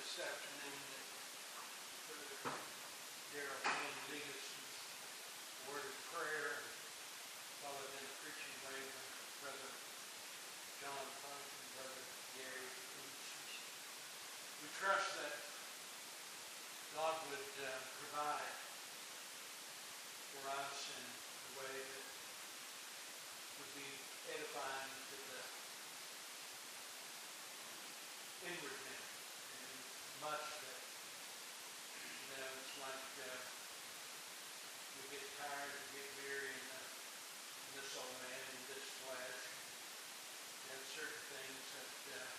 this afternoon that Brother Darrell Quinn lead us in a word of prayer, followed in a preaching way by Brother John Funk and Brother Gary Boots. We trust that God would provide for us in a way that would be edifying to the inward man. And much that, it's like we get tired, we get weary in this old man, in this flesh. And certain things that can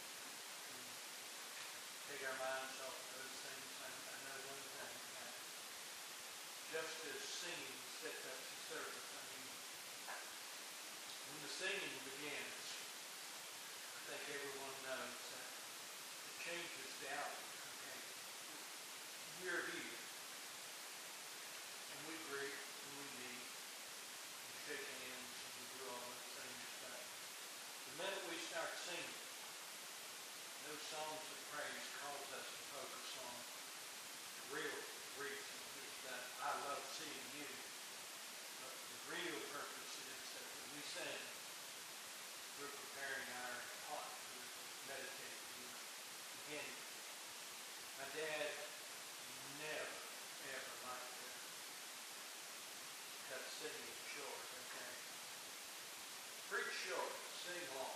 take our minds off those things. I know one thing, just as singing sets up the service, when the singing begins, I think everyone knows that it changes the outlook. Okay, we're here, and we greet, and we meet, and shake hands, and we do all those things. But the minute we start singing, those songs of praise cause us to focus on the real reason is that I love seeing you. But the real purpose is that when we sing, we're preparing our heart to meditate. Again, my dad never, ever liked to cut singing short, okay? Preach short, sing long.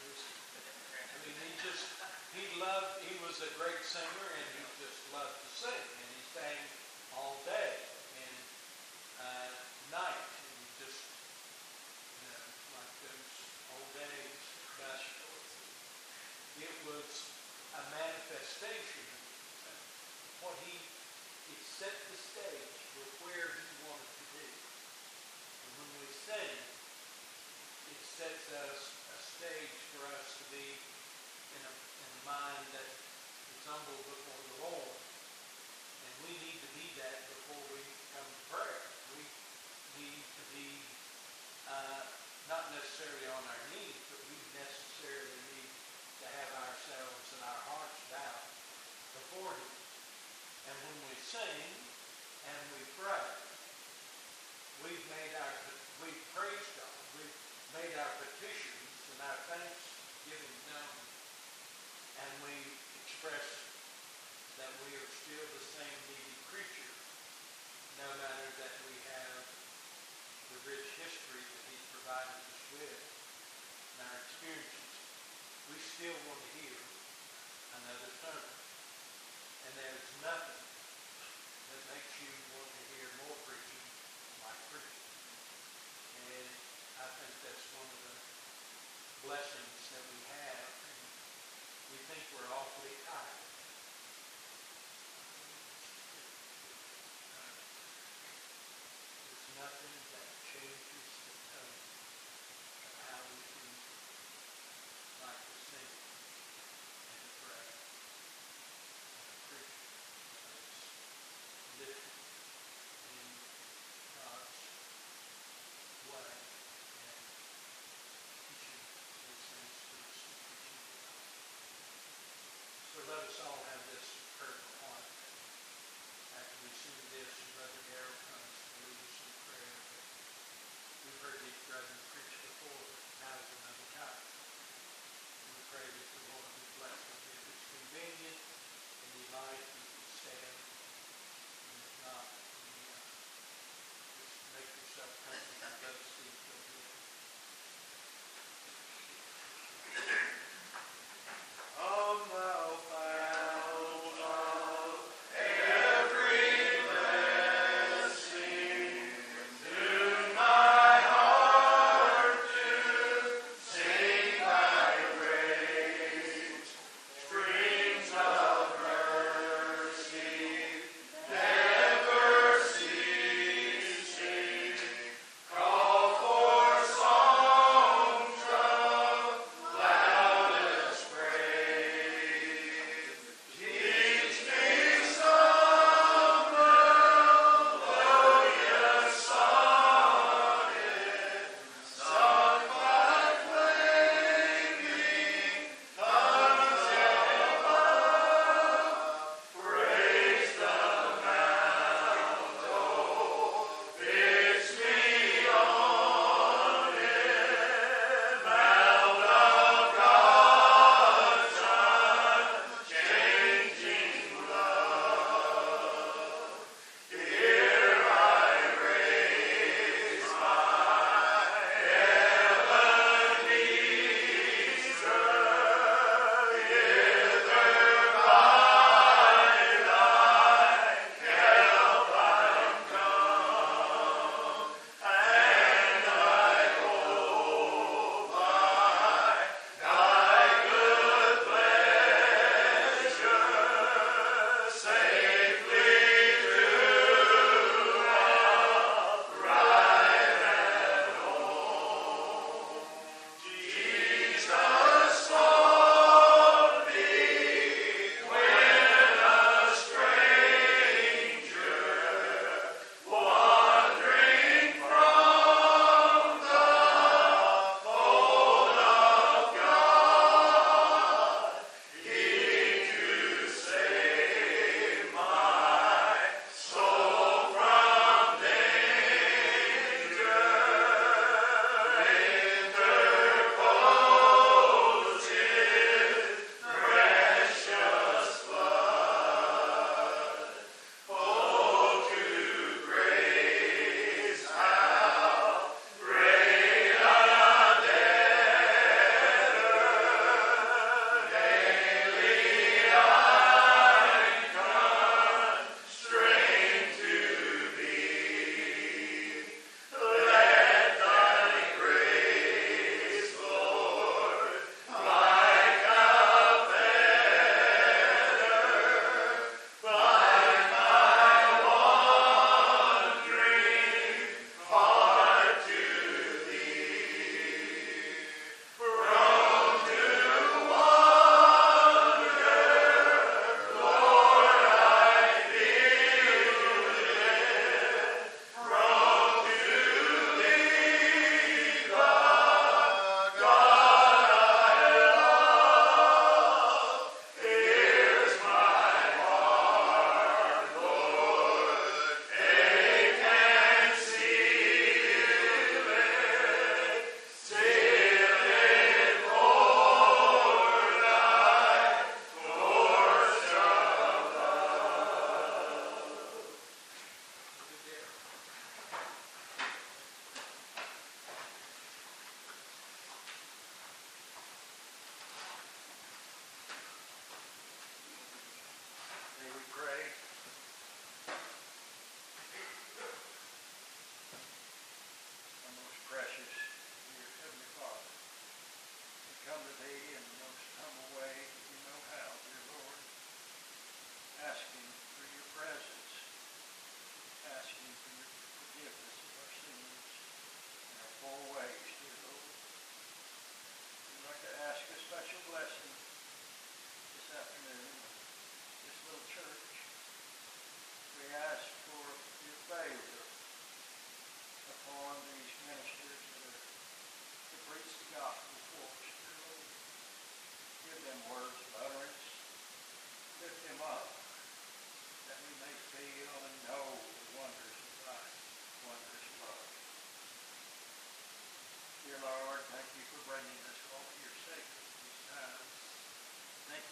He was a great singer, and he just loved to sing, and he sang all day and night, and he just, like those old days. But it was a manifestation of what it set the stage for where he wanted to be. And when we sing, it sets us a stage for us to be in a mind that is humble before the Lord. And we need to be that before we come to prayer. We need to be not necessarily on our knees, but we necessarily need to have ourselves and our hearts bowed before Him. And when we sing and we pray, we've praised God. We've made our petitions and our thanksgiving known. And we express that we are still the same needy creature, no matter that we have the rich history that He's provided us with and our experiences. We still want to hear another sermon. And there's nothing that makes you want to hear more preaching like preaching. And I think that's one of the blessings that we have. And we think we're awfully tired. There's nothing that changes the tone of how we can like to sing and to pray.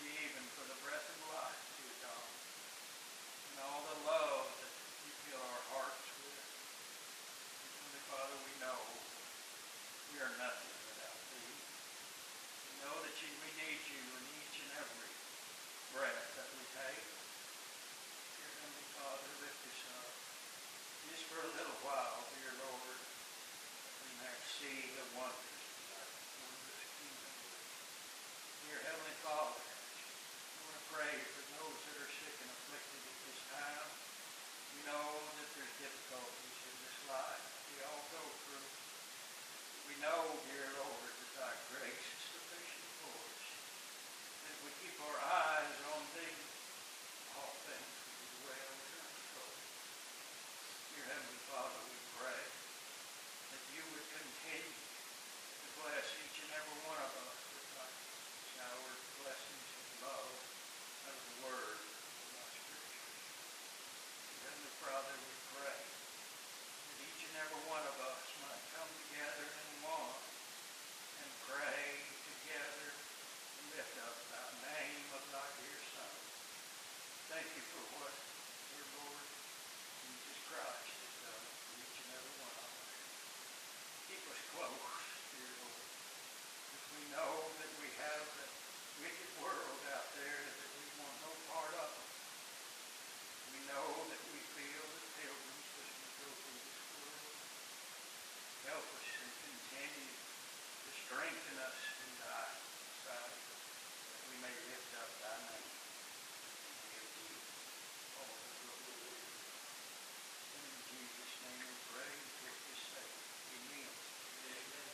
you even for the breath of life, dear God, and all the love that you fill our hearts with. Heavenly Father, we know we are nothing without Thee. We know that we need You in each and every breath that we take. Dear Heavenly Father, lift us up just for a little while, dear Lord, in that sea of wonders, that wondrous kingdom. Dear Heavenly Father, I want to pray for those that are sick and afflicted at this time. We know that there's difficulties in this life that we all go through. We know, dear Lord, that Thy grace is sufficient for us. That we keep our eyes on Thee, all things will be well in our soul. Dear Heavenly Father, we pray that You would continue to bless each and every one of us with Thy showered blessings of love out of the Word of Thy Scriptures. Dear Heavenly Father, we pray that each and every one of us might come together in one and pray together and lift up Thy name of Thy dear Son. Thank You for what, dear Lord, Jesus Christ has done for each and every one of us. Keep us close, dear Lord, because we know that we have the wicked world out there that we want no part of. We know that we feel the pilgrims as we go through this world. Help us and continue to strengthen us in Thy sight, that we may lift up Thy name and give Thee all the glory. And in Jesus' name we pray and give His sake. Amen. Amen.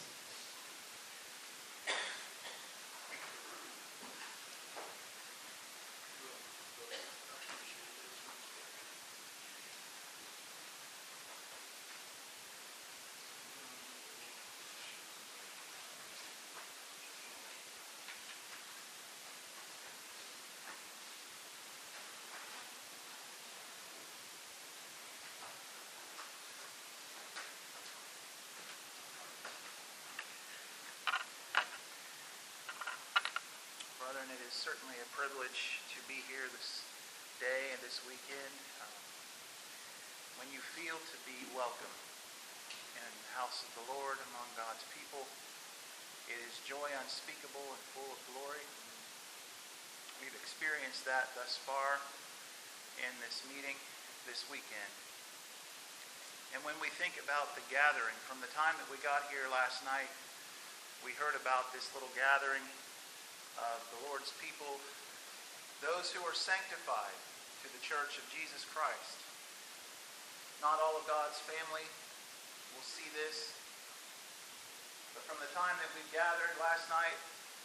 Brethren, it is certainly a privilege to be here this day and this weekend. When you feel to be welcome in the house of the Lord among God's people, it is joy unspeakable and full of glory. We've experienced that thus far in this meeting this weekend. And when we think about the gathering, from the time that we got here last night, we heard about this little gathering of the Lord's people, those who are sanctified to the church of Jesus Christ. Not all of God's family will see this, but from the time that we've gathered last night,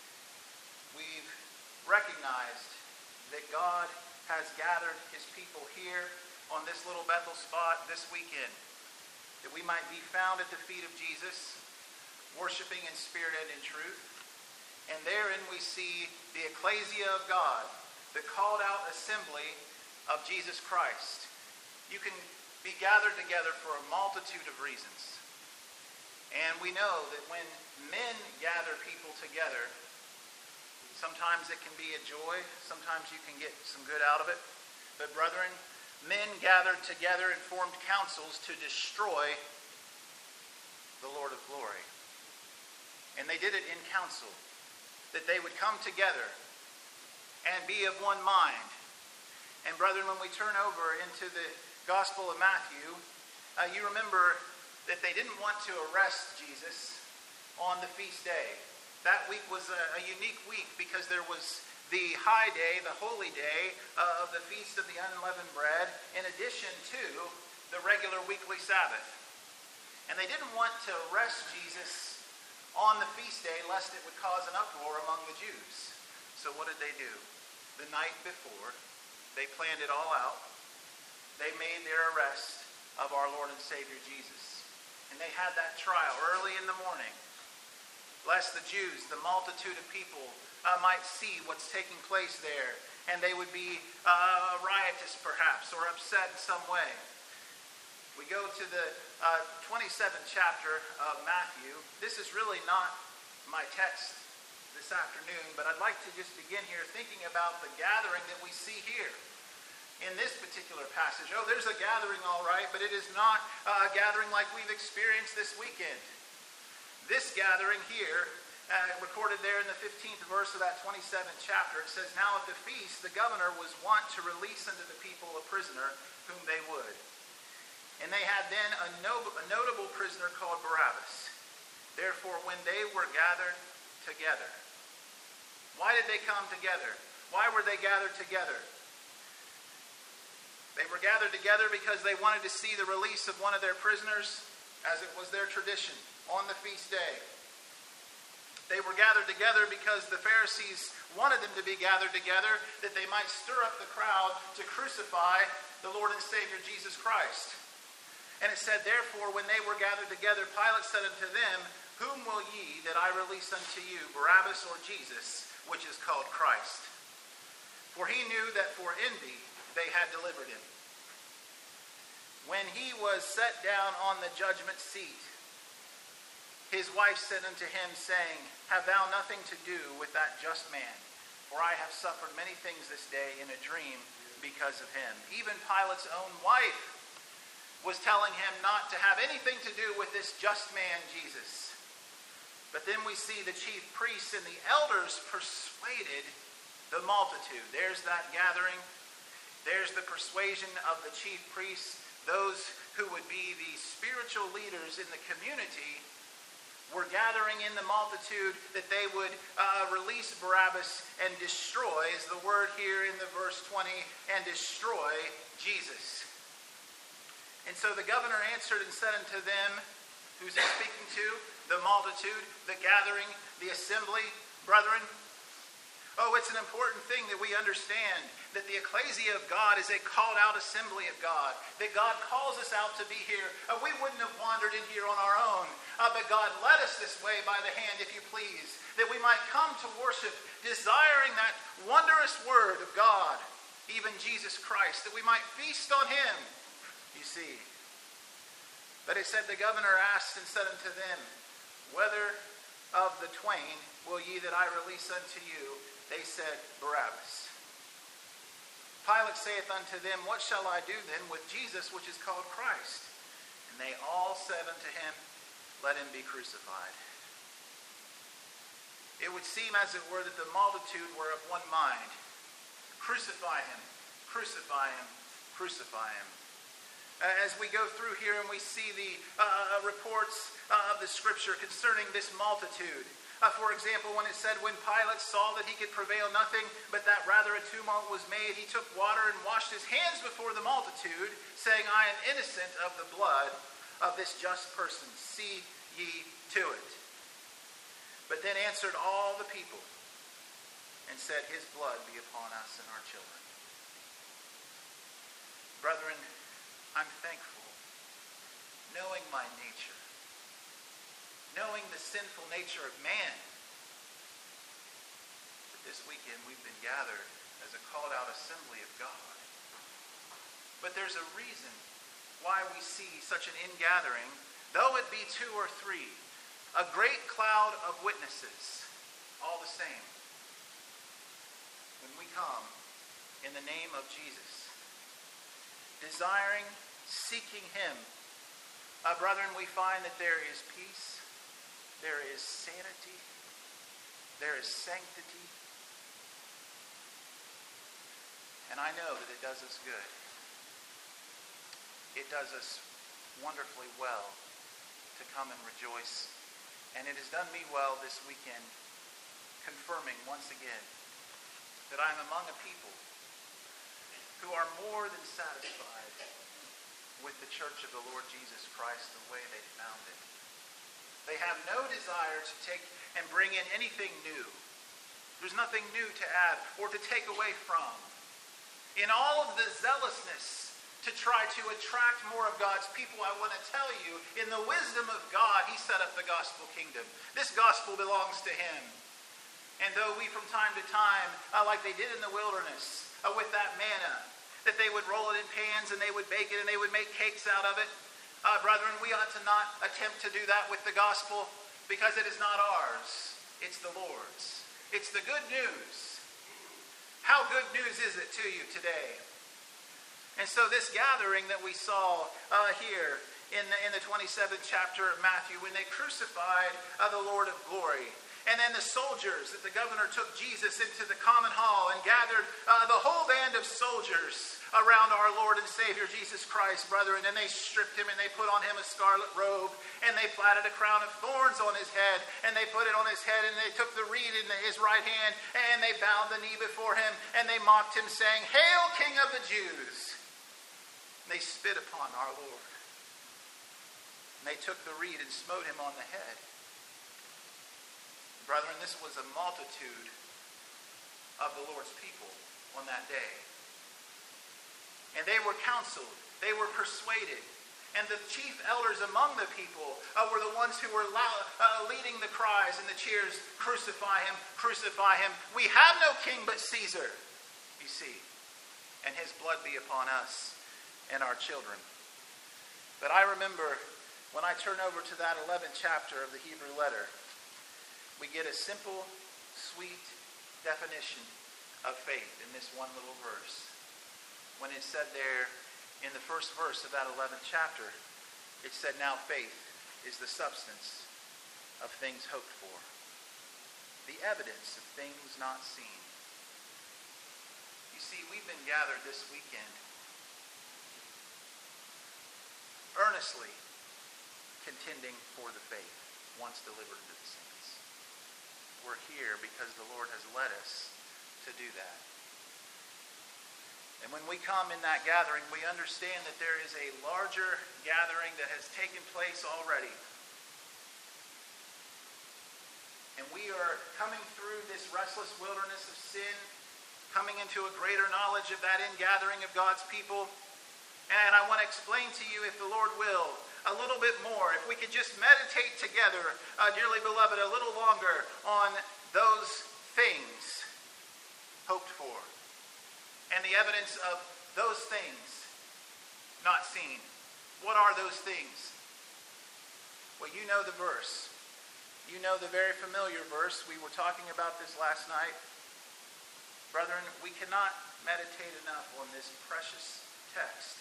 we've recognized that God has gathered His people here on this little Bethel spot this weekend, that we might be found at the feet of Jesus, worshiping in spirit and in truth. And therein we see the ecclesia of God, the called out assembly of Jesus Christ. You can be gathered together for a multitude of reasons. And we know that when men gather people together, sometimes it can be a joy, sometimes you can get some good out of it. But brethren, men gathered together and formed councils to destroy the Lord of glory. And they did it in council, that they would come together and be of one mind. And brethren, when we turn over into the Gospel of Matthew, you remember that they didn't want to arrest Jesus on the feast day. That week was a unique week because there was the high day, the holy day of the Feast of the Unleavened Bread, in addition to the regular weekly Sabbath. And they didn't want to arrest Jesus on the feast day lest it would cause an uproar among the Jews. So what did they do? The night before, they planned it all out. They made their arrest of our Lord and Savior Jesus. And they had that trial early in the morning, lest the Jews, the multitude of people, might see what's taking place there, and they would be riotous perhaps, or upset in some way. We go to the 27th chapter of Matthew. This is really not my text this afternoon, but I'd like to just begin here thinking about the gathering that we see here in this particular passage. Oh, there's a gathering, all right, but it is not a gathering like we've experienced this weekend. This gathering here, recorded there in the 15th verse of that 27th chapter, it says, "Now at the feast, the governor was wont to release unto the people a prisoner whom they would. And they had then a notable prisoner called Barabbas. Therefore, when they were gathered together." Why did they come together? Why were they gathered together? They were gathered together because they wanted to see the release of one of their prisoners, as it was their tradition, on the feast day. They were gathered together because the Pharisees wanted them to be gathered together that they might stir up the crowd to crucify the Lord and Savior Jesus Christ. And it said, "Therefore, when they were gathered together, Pilate said unto them, Whom will ye that I release unto you, Barabbas or Jesus, which is called Christ? For he knew that for envy they had delivered him. When he was set down on the judgment seat, his wife said unto him, saying, Have thou nothing to do with that just man? For I have suffered many things this day in a dream because of him." Even Pilate's own wife was telling him not to have anything to do with this just man, Jesus. But then we see the chief priests and the elders persuaded the multitude. There's that gathering. There's the persuasion of the chief priests, those who would be the spiritual leaders in the community, were gathering in the multitude that they would release Barabbas and destroy, is the word here in the verse 20, and destroy Jesus. And so the governor answered and said unto them, who's he speaking to? The multitude, the gathering, the assembly. Brethren, oh, it's an important thing that we understand that the ecclesia of God is a called out assembly of God. That God calls us out to be here. We wouldn't have wandered in here on our own. But God led us this way by the hand, if you please. That we might come to worship, desiring that wondrous word of God, even Jesus Christ. That we might feast on him, you see. But it said, the governor asked and said unto them, Whether of the twain will ye that I release unto you? They said, Barabbas. Pilate saith unto them, What shall I do then with Jesus, which is called Christ? And they all said unto him, Let him be crucified. It would seem, as it were, that the multitude were of one mind. Crucify him, crucify him, crucify him. As we go through here and we see the reports of the scripture concerning this multitude. For example, when it said, when Pilate saw that he could prevail nothing, but that rather a tumult was made, he took water and washed his hands before the multitude, saying, I am innocent of the blood of this just person. See ye to it. But then answered all the people and said, His blood be upon us and our children. Brethren, I'm thankful, knowing my nature, knowing the sinful nature of man, that this weekend we've been gathered as a called out assembly of God. But there's a reason why we see such an ingathering, though it be 2 or 3, a great cloud of witnesses, all the same. When we come in the name of Jesus, desiring, seeking him, brethren, we find that there is peace, there is sanity, there is sanctity, and I know that it does us good. It does us wonderfully well to come and rejoice, and it has done me well this weekend, confirming once again that I'm among a people who are more than satisfied with the church of the Lord Jesus Christ the way they found it. They have no desire to take and bring in anything new. There's nothing new to add or to take away from. In all of the zealousness to try to attract more of God's people, I want to tell you, in the wisdom of God, he set up the gospel kingdom. This gospel belongs to him. And though we from time to time, like they did in the wilderness, with that manna, that they would roll it in pans and they would bake it and they would make cakes out of it. Brethren, we ought to not attempt to do that with the gospel because it is not ours. It's the Lord's. It's the good news. How good news is it to you today? And so this gathering that we saw here in the 27th chapter of Matthew, when they crucified the Lord of glory, and then the soldiers, that the governor took Jesus into the common hall and gathered the whole band of soldiers around our Lord and Savior Jesus Christ, brethren, and they stripped him and they put on him a scarlet robe and they platted a crown of thorns on his head and they put it on his head and they took the reed in his right hand and they bowed the knee before him and they mocked him, saying, "Hail, King of the Jews!" And they spit upon our Lord. And they took the reed and smote him on the head. Brethren, this was a multitude of the Lord's people on that day. And they were counseled, they were persuaded. And the chief elders among the people were the ones who were leading the cries and the cheers, "Crucify him, crucify him. We have no king but Caesar," you see. "And his blood be upon us and our children." But I remember when I turn over to that 11th chapter of the Hebrew letter, we get a simple, sweet definition of faith in this one little verse. When it said there in the first verse of that 11th chapter, it said, "Now faith is the substance of things hoped for, the evidence of things not seen." You see, we've been gathered this weekend earnestly contending for the faith once delivered to the saints. We're here because the Lord has led us to do that. And when we come in that gathering, we understand that there is a larger gathering that has taken place already. And we are coming through this restless wilderness of sin, coming into a greater knowledge of that ingathering of God's people. And I want to explain to you, if the Lord will, a little bit more. If we could just meditate together, dearly beloved, a little longer on those things hoped for. And the evidence of those things not seen. What are those things? Well, you know the verse. You know the very familiar verse. We were talking about this last night. Brethren, we cannot meditate enough on this precious text.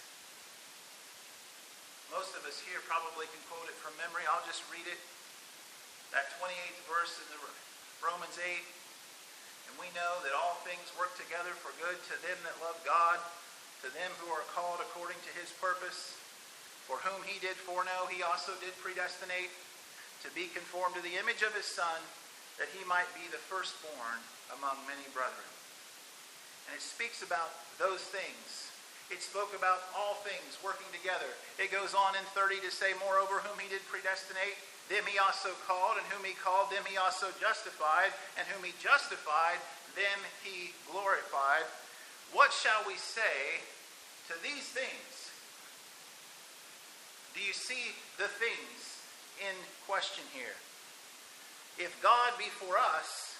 Most of us here probably can quote it from memory. I'll just read it. That 28th verse in the Romans 8. "And we know that all things work together for good to them that love God, to them who are called according to his purpose. For whom he did foreknow, he also did predestinate to be conformed to the image of his Son, that he might be the firstborn among many brethren." And it speaks about those things. It spoke about all things working together. It goes on in 30 to say, "Moreover, whom he did predestinate, them he also called, and whom he called, them he also justified, and whom he justified, them he glorified. What shall we say to these things?" Do you see the things in question here? If God be for us,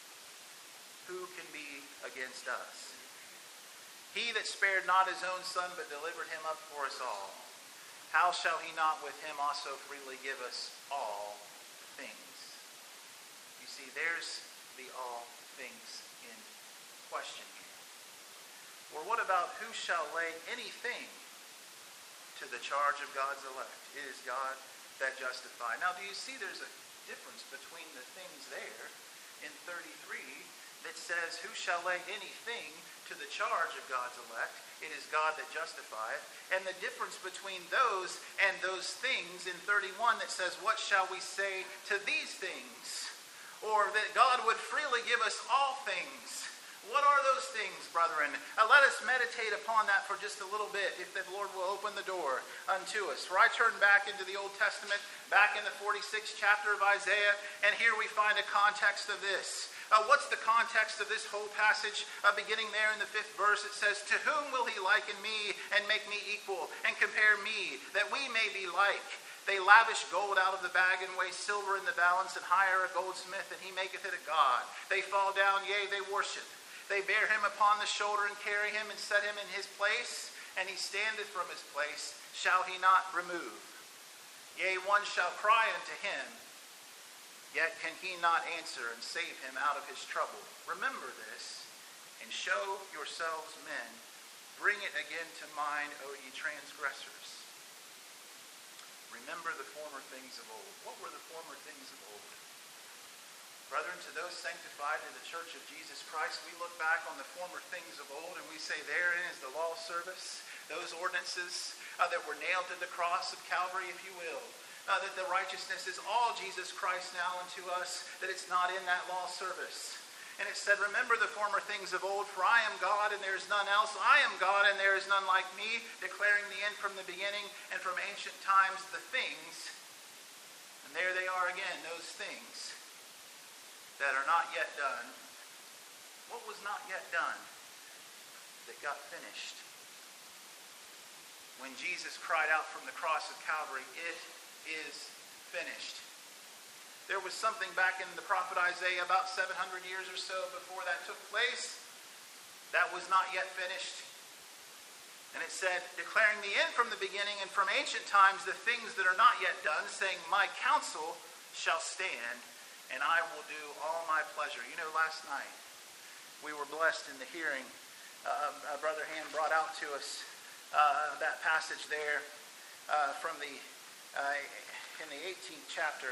who can be against us? "He that spared not his own Son, but delivered him up for us all, how shall he not with him also freely give us all things?" You see, there's the all things in question here. Or what about who shall lay anything to the charge of God's elect? It is God that justifies. Now, do you see there's a difference between the things there in 33 that says, "Who shall lay anything to the charge of God's elect? It is God that justifieth." And the difference between those and those things in 31 that says, "What shall we say to these things?" Or that God would freely give us all things. What are those things, brethren? Let us meditate upon that for just a little bit, if the Lord will open the door unto us. For I turn back into the Old Testament, back in the 46th chapter of Isaiah, and here we find a context of this. What's the context of this whole passage? Beginning there in the 5th verse, it says, "To whom will he liken me and make me equal and compare me, that we may be like? They lavish gold out of the bag and weigh silver in the balance and hire a goldsmith, and he maketh it a god. They fall down, yea, they worship. They bear him upon the shoulder and carry him and set him in his place, and he standeth from his place. Shall he not remove? Yea, one shall cry unto him, Yet can he not answer and save him out of his trouble? Remember this, and show yourselves men. Bring it again to mind, O ye transgressors. Remember the former things of old. What were the former things of old? Brethren, to those sanctified in the Church of Jesus Christ, we look back on the former things of old and we say, therein is the law service, those ordinances that were nailed to the cross of Calvary, if you will. That the righteousness is all Jesus Christ now unto us, that it's not in that law service. And it said, remember the former things of old, for I am God and there is none else. I am God and there is none like me, declaring the end from the beginning and from ancient times the things. And there they are again, those things that are not yet done. What was not yet done that got finished? When Jesus cried out from the cross of Calvary, it is finished. There was something back in the prophet Isaiah about 700 years or so before that took place that was not yet finished. And it said, declaring the end from the beginning and from ancient times the things that are not yet done, saying, my counsel shall stand, and I will do all my pleasure. You know, last night we were blessed in the hearing. Brother Hand brought out to us that passage there from the in the 18th chapter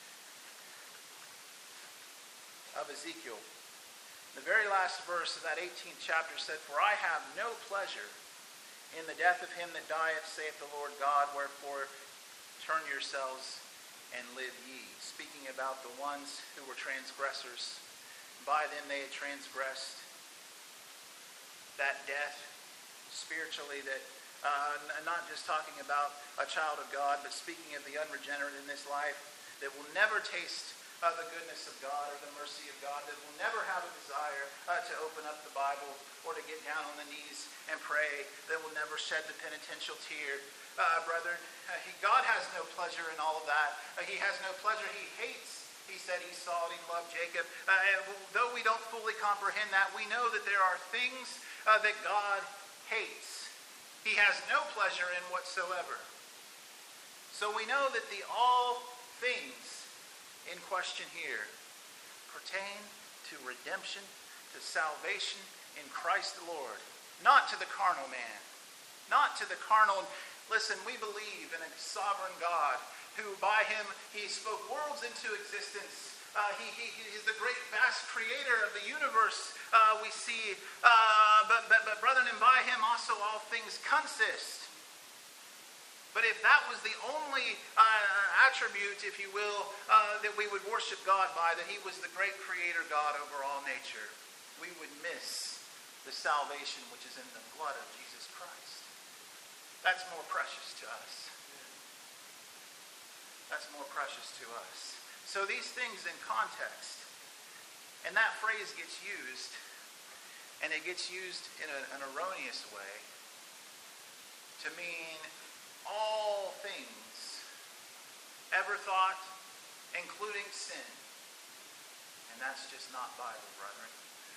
of Ezekiel. The very last verse of that 18th chapter said, for I have no pleasure in the death of him that dieth, saith the Lord God, wherefore turn yourselves and live ye. Speaking about the ones who were transgressors. By them they had transgressed that death spiritually, that not just talking about a child of God, but speaking of the unregenerate in this life that will never taste the goodness of God or the mercy of God, that will never have a desire to open up the Bible or to get down on the knees and pray, that will never shed the penitential tear. Brethren, God has no pleasure in all of that. He has no pleasure. He hates. He said Esau and he loved Jacob. Though we don't fully comprehend that, we know that there are things that God hates. He has no pleasure in whatsoever. So we know that the all things in question here pertain to redemption, to salvation in Christ the Lord. Not to the carnal man. Not to the carnal. Listen, we believe in a sovereign God who by him he spoke worlds into existence. He is the great vast creator of the universe we see. But brethren, and by him also all things consist. But if that was the only attribute, if you will, that we would worship God by, that he was the great creator God over all nature, we would miss the salvation which is in the blood of Jesus Christ. That's more precious to us. That's more precious to us. So these things in context, and that phrase gets used, and it gets used in an erroneous way to mean all things ever thought, including sin. And that's just not Bible, brethren.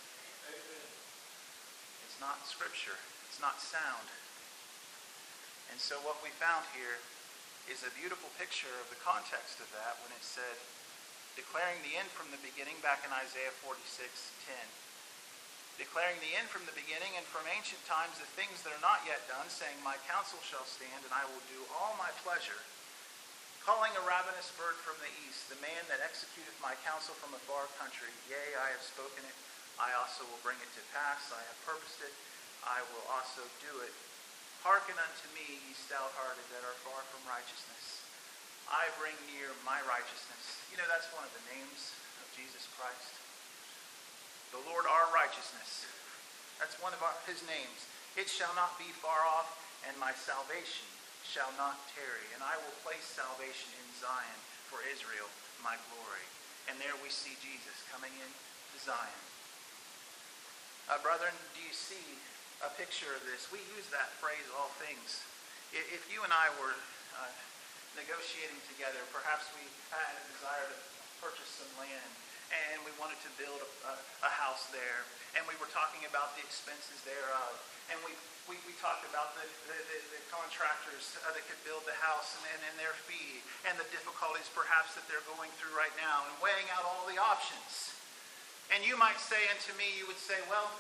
It's not Scripture. It's not sound. And so what we found here is a beautiful picture of the context of that when it said, declaring the end from the beginning, back in Isaiah 46:10. Declaring the end from the beginning and from ancient times the things that are not yet done, saying, my counsel shall stand, and I will do all my pleasure. Calling a ravenous bird from the east, the man that executeth my counsel from a far country. Yea, I have spoken it, I also will bring it to pass. I have purposed it, I will also do it. Hearken unto me, ye stout-hearted that are far from righteousness. I bring near my righteousness. You know, that's one of the names of Jesus Christ. The Lord our righteousness. That's one of his names. It shall not be far off, and my salvation shall not tarry. And I will place salvation in Zion for Israel, my glory. And there we see Jesus coming in to Zion. Brethren, do you see a picture of this? We use that phrase, all things. If you and I were negotiating together, perhaps we had a desire to purchase some land, and we wanted to build a house there, and we were talking about the expenses thereof, and we talked about the contractors that could build the house and their fee and the difficulties perhaps that they're going through right now and weighing out all the options. And you might say unto me, you would say,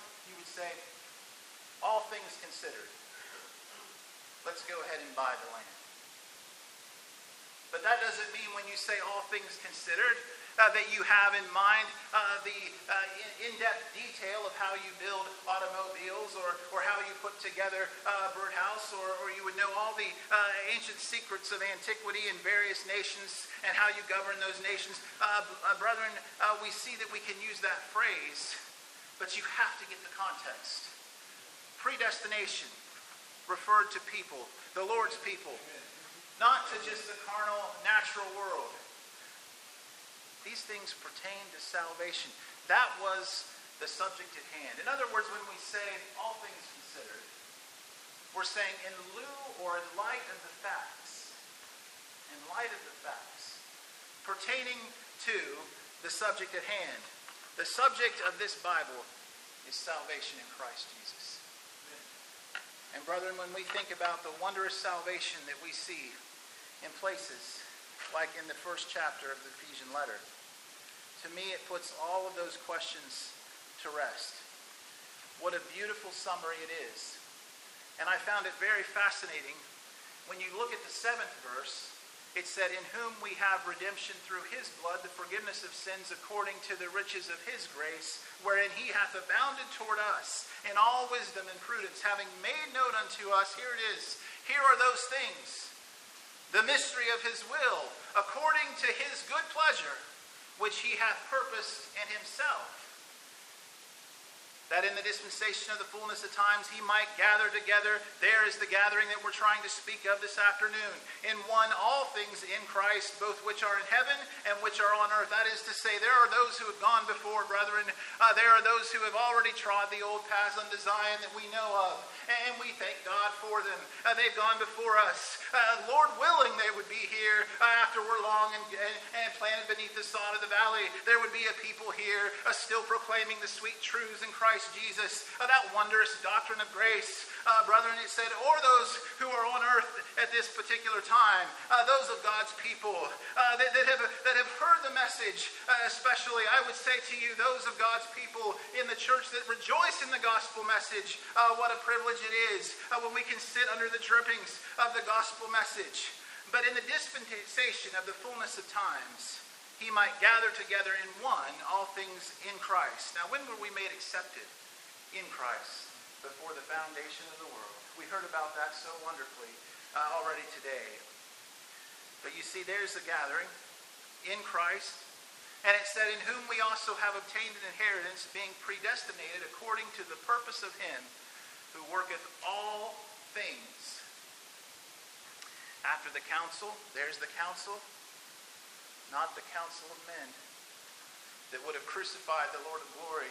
all things considered, let's go ahead and buy the land. But that doesn't mean when you say all things considered that you have in mind the in-depth detail of how you build automobiles or how you put together a birdhouse or you would know all the ancient secrets of antiquity in various nations and how you govern those nations. Brethren, we see that we can use that phrase, but you have to get the context. Predestination referred to people, the Lord's people, not to just the carnal, natural world. These things pertain to salvation. That was the subject at hand. In other words, when we say all things considered, we're saying in lieu or in light of the facts, pertaining to the subject at hand. The subject of this Bible is salvation in Christ Jesus. And brethren, when we think about the wondrous salvation that we see in places like in the first chapter of the Ephesian letter, to me it puts all of those questions to rest. What a beautiful summary it is. And I found it very fascinating. When you look at the 7th verse, it said, in whom we have redemption through his blood, the forgiveness of sins according to the riches of his grace, wherein he hath abounded toward us in all wisdom and prudence, having made known unto us, here it is, here are those things, the mystery of his will, according to his good pleasure, which he hath purposed in himself, that in the dispensation of the fullness of times he might gather together. There is the gathering that we're trying to speak of this afternoon. In one, all things in Christ, both which are in heaven and which are on earth. That is to say, there are those who have gone before, brethren. There are those who have already trod the old paths unto Zion that we know of. And we thank God for them. They've gone before us. Lord willing, they would be here after we're long and planted beneath the sod of the valley. There would be a people here still proclaiming the sweet truths in Christ Jesus, that wondrous doctrine of grace. Brethren, it said, or those who are on earth at this particular time, those of God's people that have heard the message, especially, I would say to you, those of God's people in the church that rejoice in the gospel message. What a privilege it is when we can sit under the drippings of the gospel message. But in the dispensation of the fullness of times, he might gather together in one all things in Christ. Now, when were we made accepted? In Christ, before the foundation of the world. We heard about that so wonderfully already today. But you see, there's the gathering in Christ. And it said, in whom we also have obtained an inheritance, being predestinated according to the purpose of him who worketh all things. After the council, there's the council. Not the counsel of men that would have crucified the Lord of glory,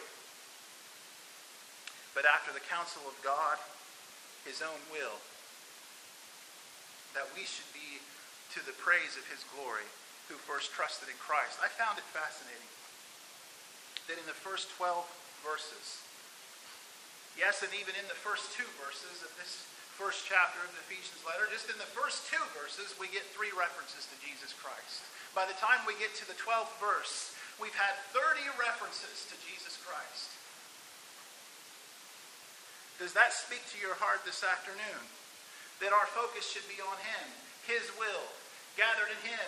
but after the counsel of God, his own will, that we should be to the praise of his glory, who first trusted in Christ. I found it fascinating that in the first 12 verses, yes, and even in the first 2 verses of this first chapter of the Ephesians letter, just in the first 2 verses, we get 3 references to Jesus Christ. By the time we get to the 12th verse, we've had 30 references to Jesus Christ. Does that speak to your heart this afternoon? That our focus should be on him, his will, gathered in him.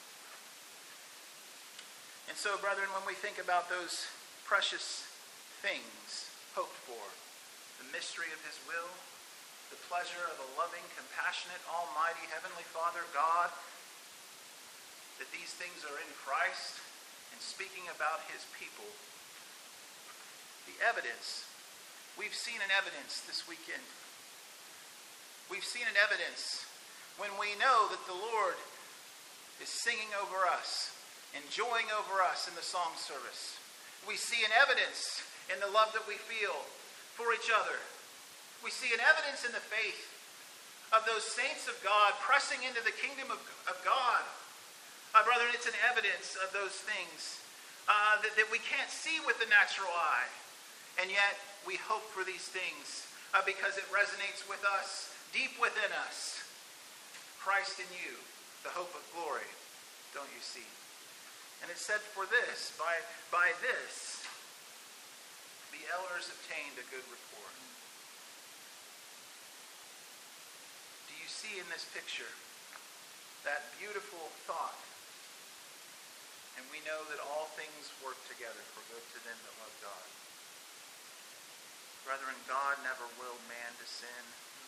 And so, brethren, when we think about those precious things hoped for, the mystery of his will, the pleasure of a loving, compassionate, almighty, heavenly Father, God, that these things are in Christ and speaking about his people. The evidence, we've seen an evidence this weekend. We've seen an evidence when we know that the Lord is singing over us, enjoying over us in the song service. We see an evidence in the love that we feel for each other. We see an evidence in the faith of those saints of God pressing into the kingdom of God. Brethren, it's an evidence of those things that we can't see with the natural eye. And yet, we hope for these things because it resonates with us, deep within us. Christ in you, the hope of glory, don't you see? And it said, for this, by this, the elders obtained a good report. Do you see in this picture that beautiful thought? And we know that all things work together for good to them that love God. Brethren, God never willed man to sin.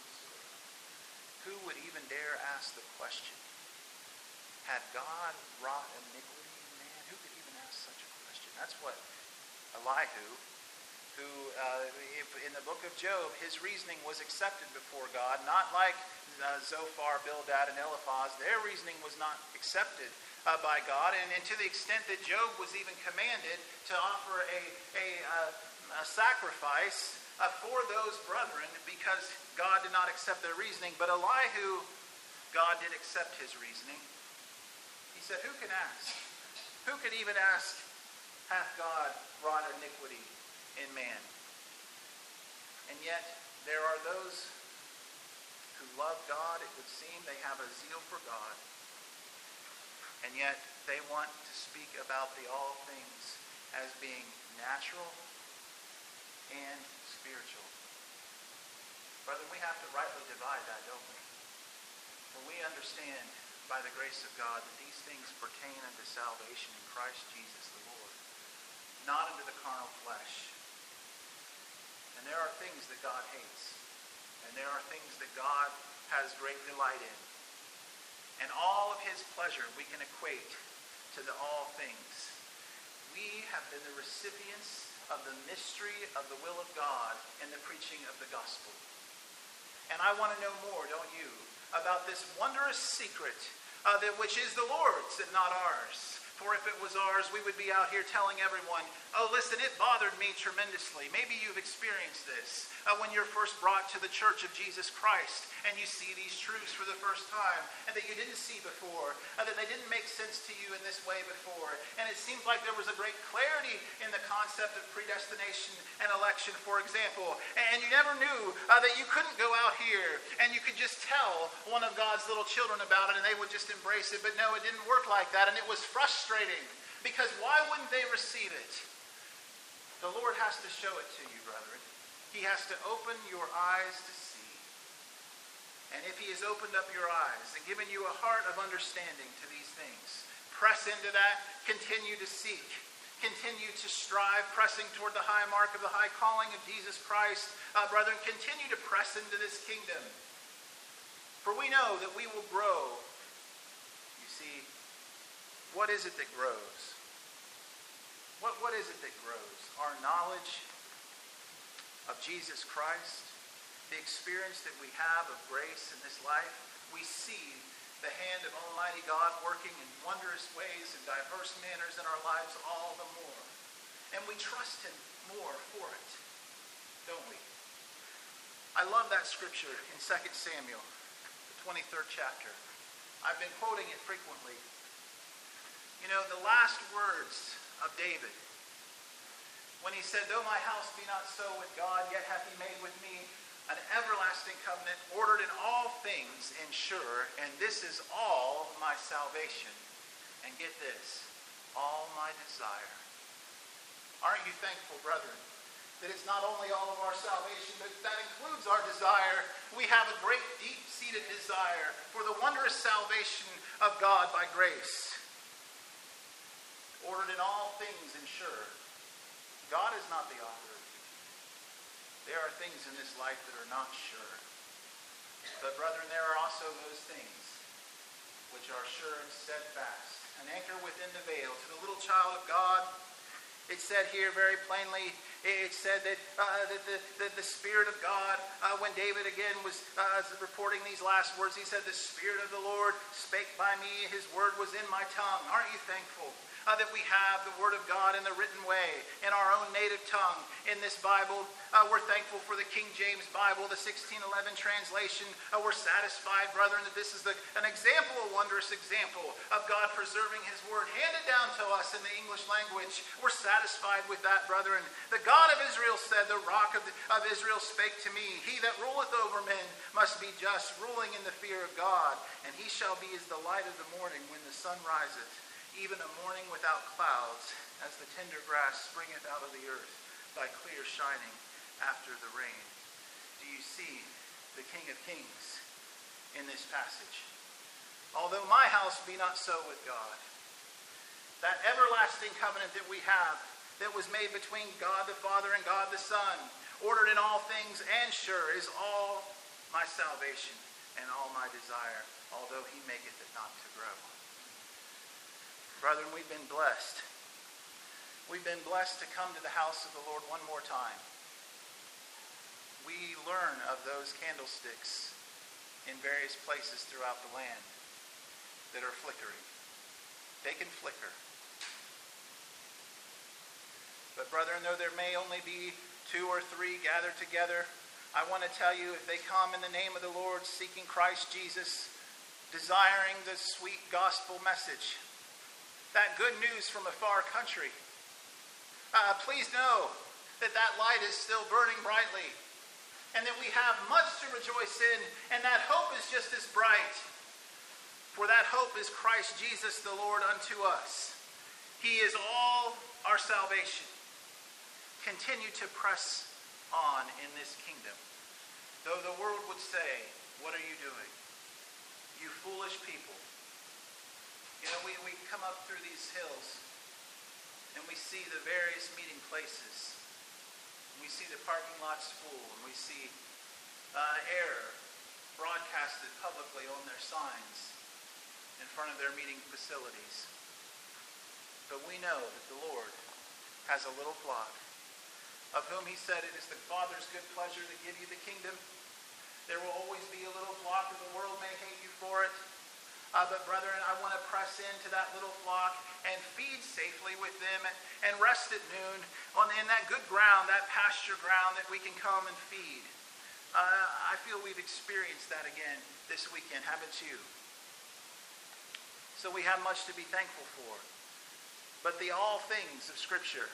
Who would even dare ask the question, had God wrought iniquity in man? Who could even ask such a question? That's what Elihu, who in the book of Job, his reasoning was accepted before God, not like Zophar, Bildad, and Eliphaz. Their reasoning was not accepted by God, and to the extent that Job was even commanded to offer a sacrifice for those brethren because God did not accept their reasoning. But Elihu, God did accept his reasoning. He said, who can ask? Who could even ask, hath God wrought iniquity in man? And yet, there are those who love God. It would seem they have a zeal for God. And yet, they want to speak about the all things as being natural and spiritual. Brother, we have to rightly divide that, don't we? For we understand by the grace of God that these things pertain unto salvation in Christ Jesus the Lord, not unto the carnal flesh. And there are things that God hates, and there are things that God has great delight in. And all of his pleasure we can equate to the all things. We have been the recipients of the mystery of the will of God in the preaching of the gospel. And I want to know more, don't you, about this wondrous secret which is the Lord's and not ours. For if it was ours, we would be out here telling everyone, oh, listen, it bothered me tremendously. Maybe you've experienced this when you're first brought to the Church of Jesus Christ and you see these truths for the first time and that you didn't see before, that they didn't make sense to you in this way before. And it seems like there was a great clarity in the concept of predestination and election, for example. And you never knew that you couldn't go out here and you could just tell one of God's little children about it and they would just embrace it. But no, it didn't work like that. And it was frustrating because why wouldn't they receive it? The Lord has to show it to you, brethren. He has to open your eyes to see. And if he has opened up your eyes and given you a heart of understanding to these things, press into that, continue to seek, continue to strive, pressing toward the high mark of the high calling of Jesus Christ. Brethren, continue to press into this kingdom. For we know that we will grow. You see, what is it that grows? What is it that grows? Our knowledge of Jesus Christ, the experience that we have of grace in this life. We see the hand of Almighty God working in wondrous ways and diverse manners in our lives all the more. And we trust him more for it, don't we? I love that scripture in 2 Samuel, the 23rd chapter. I've been quoting it frequently. You know, the last words of David, when he said, though my house be not so with God, yet hath he made with me an everlasting covenant, ordered in all things and sure, and this is all my salvation. And get this, all my desire. Aren't you thankful, brethren, that it's not only all of our salvation, but that includes our desire. We have a great deep-seated desire for the wondrous salvation of God by grace. Ordered in all things and sure. God is not the author of confusion. There are things in this life that are not sure. But brethren, there are also those things which are sure and steadfast. An anchor within the veil. To the little child of God, it said here very plainly, it said that the Spirit of God, when David again was reporting these last words, he said, the Spirit of the Lord spake by me, his word was in my tongue. Aren't you thankful that we have the Word of God in the written way, in our own native tongue, in this Bible. We're thankful for the King James Bible, the 1611 translation. We're satisfied, brethren, that this is an example, a wondrous example of God preserving His Word handed down to us in the English language. We're satisfied with that, brethren. The God of Israel said, the rock of Israel spake to me, he that ruleth over men must be just, ruling in the fear of God. And he shall be as the light of the morning when the sun riseth, even a morning without clouds, as the tender grass springeth out of the earth, by clear shining after the rain. Do you see the King of Kings in this passage? Although my house be not so with God, that everlasting covenant that we have, that was made between God the Father and God the Son, ordered in all things and sure, is all my salvation and all my desire, although he maketh it not to grow. Brethren, we've been blessed. We've been blessed to come to the house of the Lord one more time. We learn of those candlesticks in various places throughout the land that are flickering. They can flicker. But brethren, though there may only be 2 or 3 gathered together, I want to tell you, if they come in the name of the Lord, seeking Christ Jesus, desiring the sweet gospel message, that good news from a far country, please know that that light is still burning brightly, and that we have much to rejoice in, and that hope is just as bright. For that hope is Christ Jesus the Lord unto us. He is all our salvation. Continue to press on in this kingdom. Though the world would say, what are you doing? You foolish people. You know, we come up through these hills and we see the various meeting places. We see the parking lots full, and we see error broadcasted publicly on their signs in front of their meeting facilities. But we know that the Lord has a little flock, of whom he said, it is the Father's good pleasure to give you the kingdom. There will always be a little flock, and the world may hate you for it. But brethren, I want to press into that little flock and feed safely with them and rest at noon in that good ground, that pasture ground that we can come and feed. I feel we've experienced that again this weekend, haven't you? So we have much to be thankful for. But the all things of Scripture.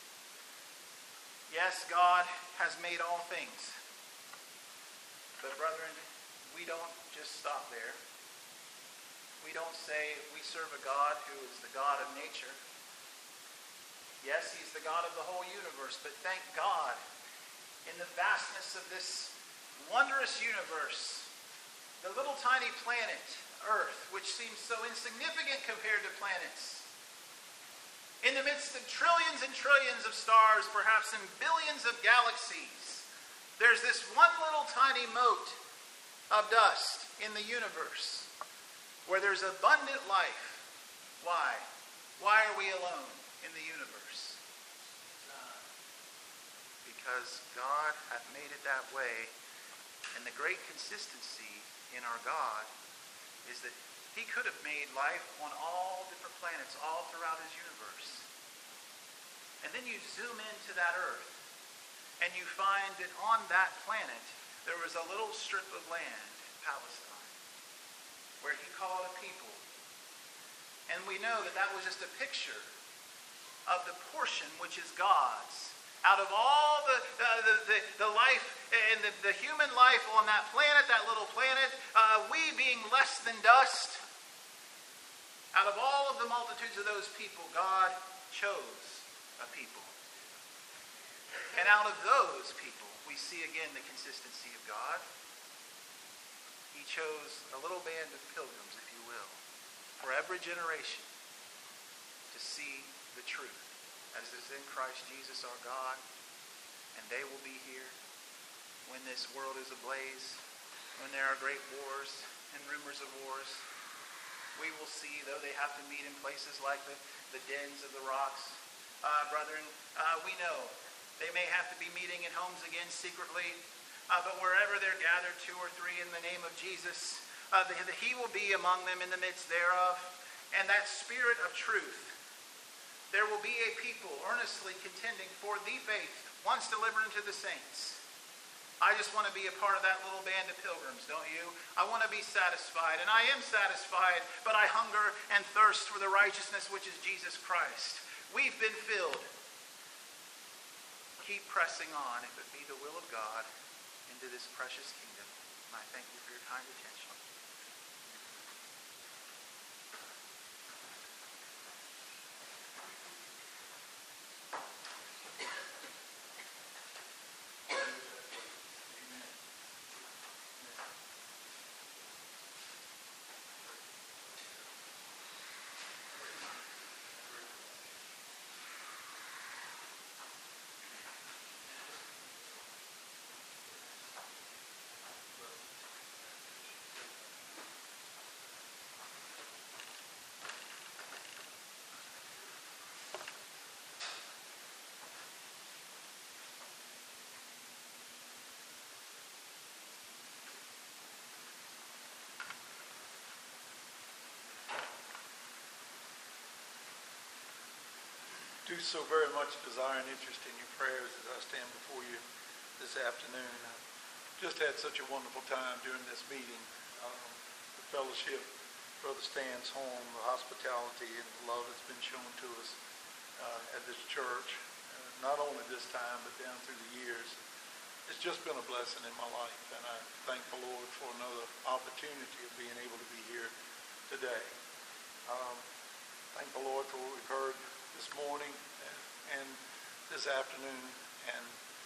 Yes, God has made all things. But brethren, we don't just stop there. We don't say we serve a God who is the God of nature. Yes, he's the God of the whole universe, but thank God, in the vastness of this wondrous universe, the little tiny planet, Earth, which seems so insignificant compared to planets, in the midst of trillions and trillions of stars, perhaps in billions of galaxies, there's this one little tiny mote of dust in the universe, where there's abundant life. Why? Why are we alone in the universe? Because God hath made it that way. And the great consistency in our God is that he could have made life on all different planets, all throughout his universe. And then you zoom into that earth, and you find that on that planet, there was a little strip of land, Palestine, where he called a people. And we know that that was just a picture of the portion which is God's. Out of all the life and the human life on that planet, that little planet, we being less than dust, out of all of the multitudes of those people, God chose a people. And out of those people, we see again the consistency of God. He chose a little band of pilgrims, if you will, for every generation to see the truth as is in Christ Jesus our God. And they will be here when this world is ablaze, when there are great wars and rumors of wars. We will see, though they have to meet in places like the dens of the rocks. Brethren, we know they may have to be meeting in homes again secretly, but wherever they're gathered, 2 or 3 in the name of Jesus, he will be among them in the midst thereof. And that spirit of truth there will be a people earnestly contending for the faith, once delivered unto the saints. I just want to be a part of that little band of pilgrims, don't you? I want to be satisfied, and I am satisfied, but I hunger and thirst for the righteousness which is Jesus Christ. We've been filled. Keep pressing on, if it be the will of God, into this precious kingdom. And I thank you for your kind attention. Do so very much desire and interest in your prayers as I stand before you this afternoon. I've just had such a wonderful time during this meeting. The fellowship, Brother Stan's home, the hospitality and the love that's been shown to us at this church, not only this time but down through the years. It's just been a blessing in my life, and I thank the Lord for another opportunity of being able to be here today. Thank the Lord for what we've heard this morning and this afternoon, and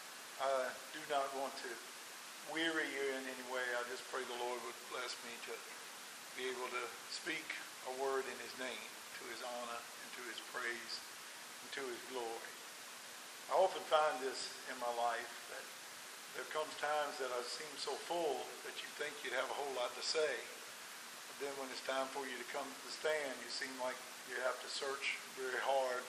I do not want to weary you in any way. I just pray the Lord would bless me to be able to speak a word in his name, to his honor and to his praise and to his glory. I often find this in my life, that there comes times that I seem so full that you think you'd have a whole lot to say, but then when it's time for you to come to the stand, you seem like you have to search very hard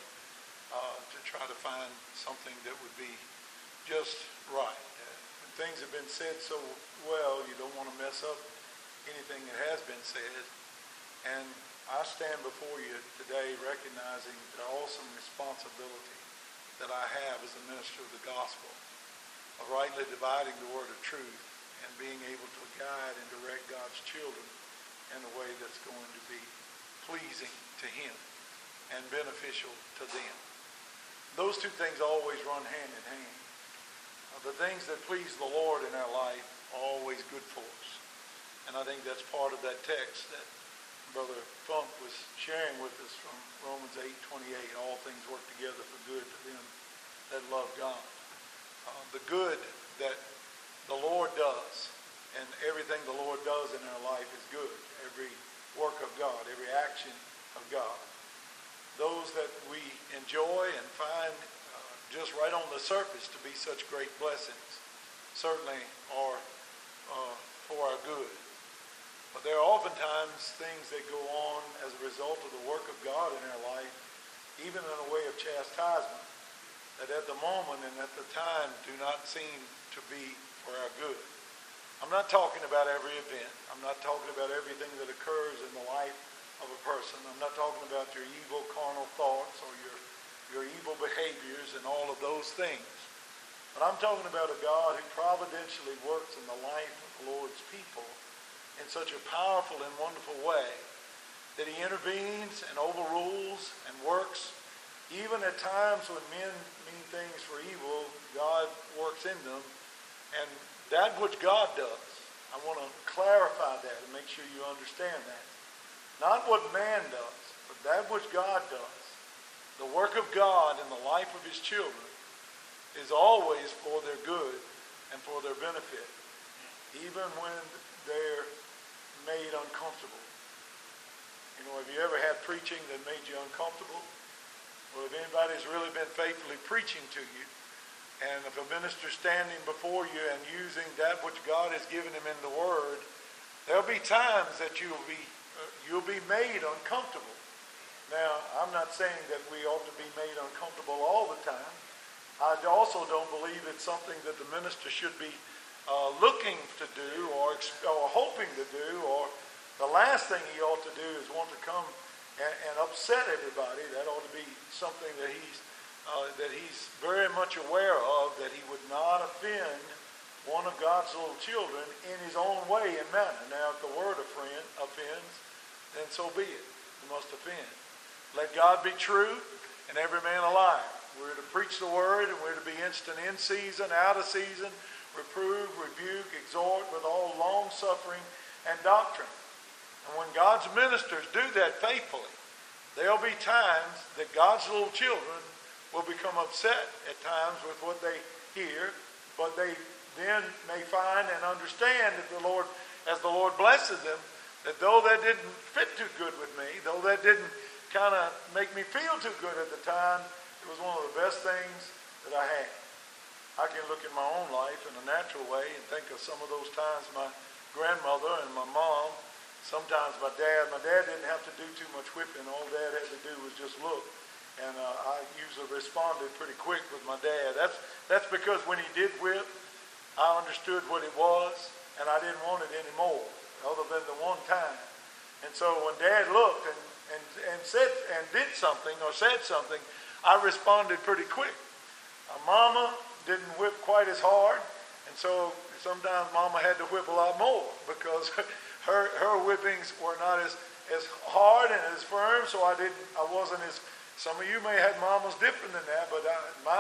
to try to find something that would be just right. When things have been said so well, you don't want to mess up anything that has been said. And I stand before you today recognizing the awesome responsibility that I have as a minister of the gospel, of rightly dividing the word of truth and being able to guide and direct God's children in a way that's going to be pleasing to him and beneficial to them. Those two things always run hand in hand. The things that please the Lord in our life are always good for us. And I think that's part of that text that Brother Funk was sharing with us from Romans 8:28. All things work together for good to them that love God. The good that the Lord does, and everything the Lord does in our life is good. Every work of God, every action of God. Those that we enjoy and find just right on the surface to be such great blessings certainly are for our good. But there are oftentimes things that go on as a result of the work of God in our life, even in a way of chastisement, that at the moment and at the time do not seem to be for our good. I'm not talking about every event. I'm not talking about everything that occurs in the life of a person. I'm not talking about your evil carnal thoughts or your evil behaviors and all of those things. But I'm talking about a God who providentially works in the life of the Lord's people in such a powerful and wonderful way that he intervenes and overrules and works. Even at times when men mean things for evil, God works in them. And that which God does, I want to clarify that and make sure you understand that. Not what man does, but that which God does. The work of God in the life of his children is always for their good and for their benefit, even when they're made uncomfortable. You know, have you ever had preaching that made you uncomfortable? Well, if anybody's really been faithfully preaching to you, and if a minister's standing before you and using that which God has given him in the Word, there'll be times that you'll be made uncomfortable. Now, I'm not saying that we ought to be made uncomfortable all the time. I also don't believe it's something that the minister should be looking to do or hoping to do, or the last thing he ought to do is want to come and upset everybody. That ought to be something that he's very much aware of, that he would not offend one of God's little children in his own way and manner. Now, if the word offends, then so be it. You must offend. Let God be true and every man a liar. We're to preach the word, and we're to be instant in season, out of season, reprove, rebuke, exhort with all long suffering and doctrine. And when God's ministers do that faithfully, there'll be times that God's little children will become upset at times with what they hear, but they then may find and understand that the Lord, as the Lord blesses them, that though that didn't fit too good with me, though that didn't kind of make me feel too good at the time, it was one of the best things that I had. I can look at my own life in a natural way and think of some of those times my grandmother and my mom, sometimes my dad didn't have to do too much whipping. All Dad had to do was just look. And I usually responded pretty quick with my dad. That's because when he did whip, I understood what it was, and I didn't want it anymore, other than the one time. And so when Dad looked and said and did something or said something, I responded pretty quick. Mama didn't whip quite as hard, and so sometimes Mama had to whip a lot more because her whippings were not as hard and as firm. So I wasn't as. Some of you may have mamas different than that, but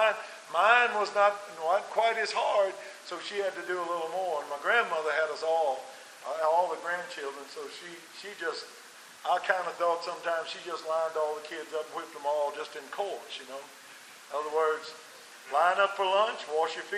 mine was not quite as hard. So she had to do a little more. And my grandmother had us all the grandchildren. So she just. I kind of thought sometimes she just lined all the kids up and whipped them all just in course, you know. In other words, line up for lunch, wash your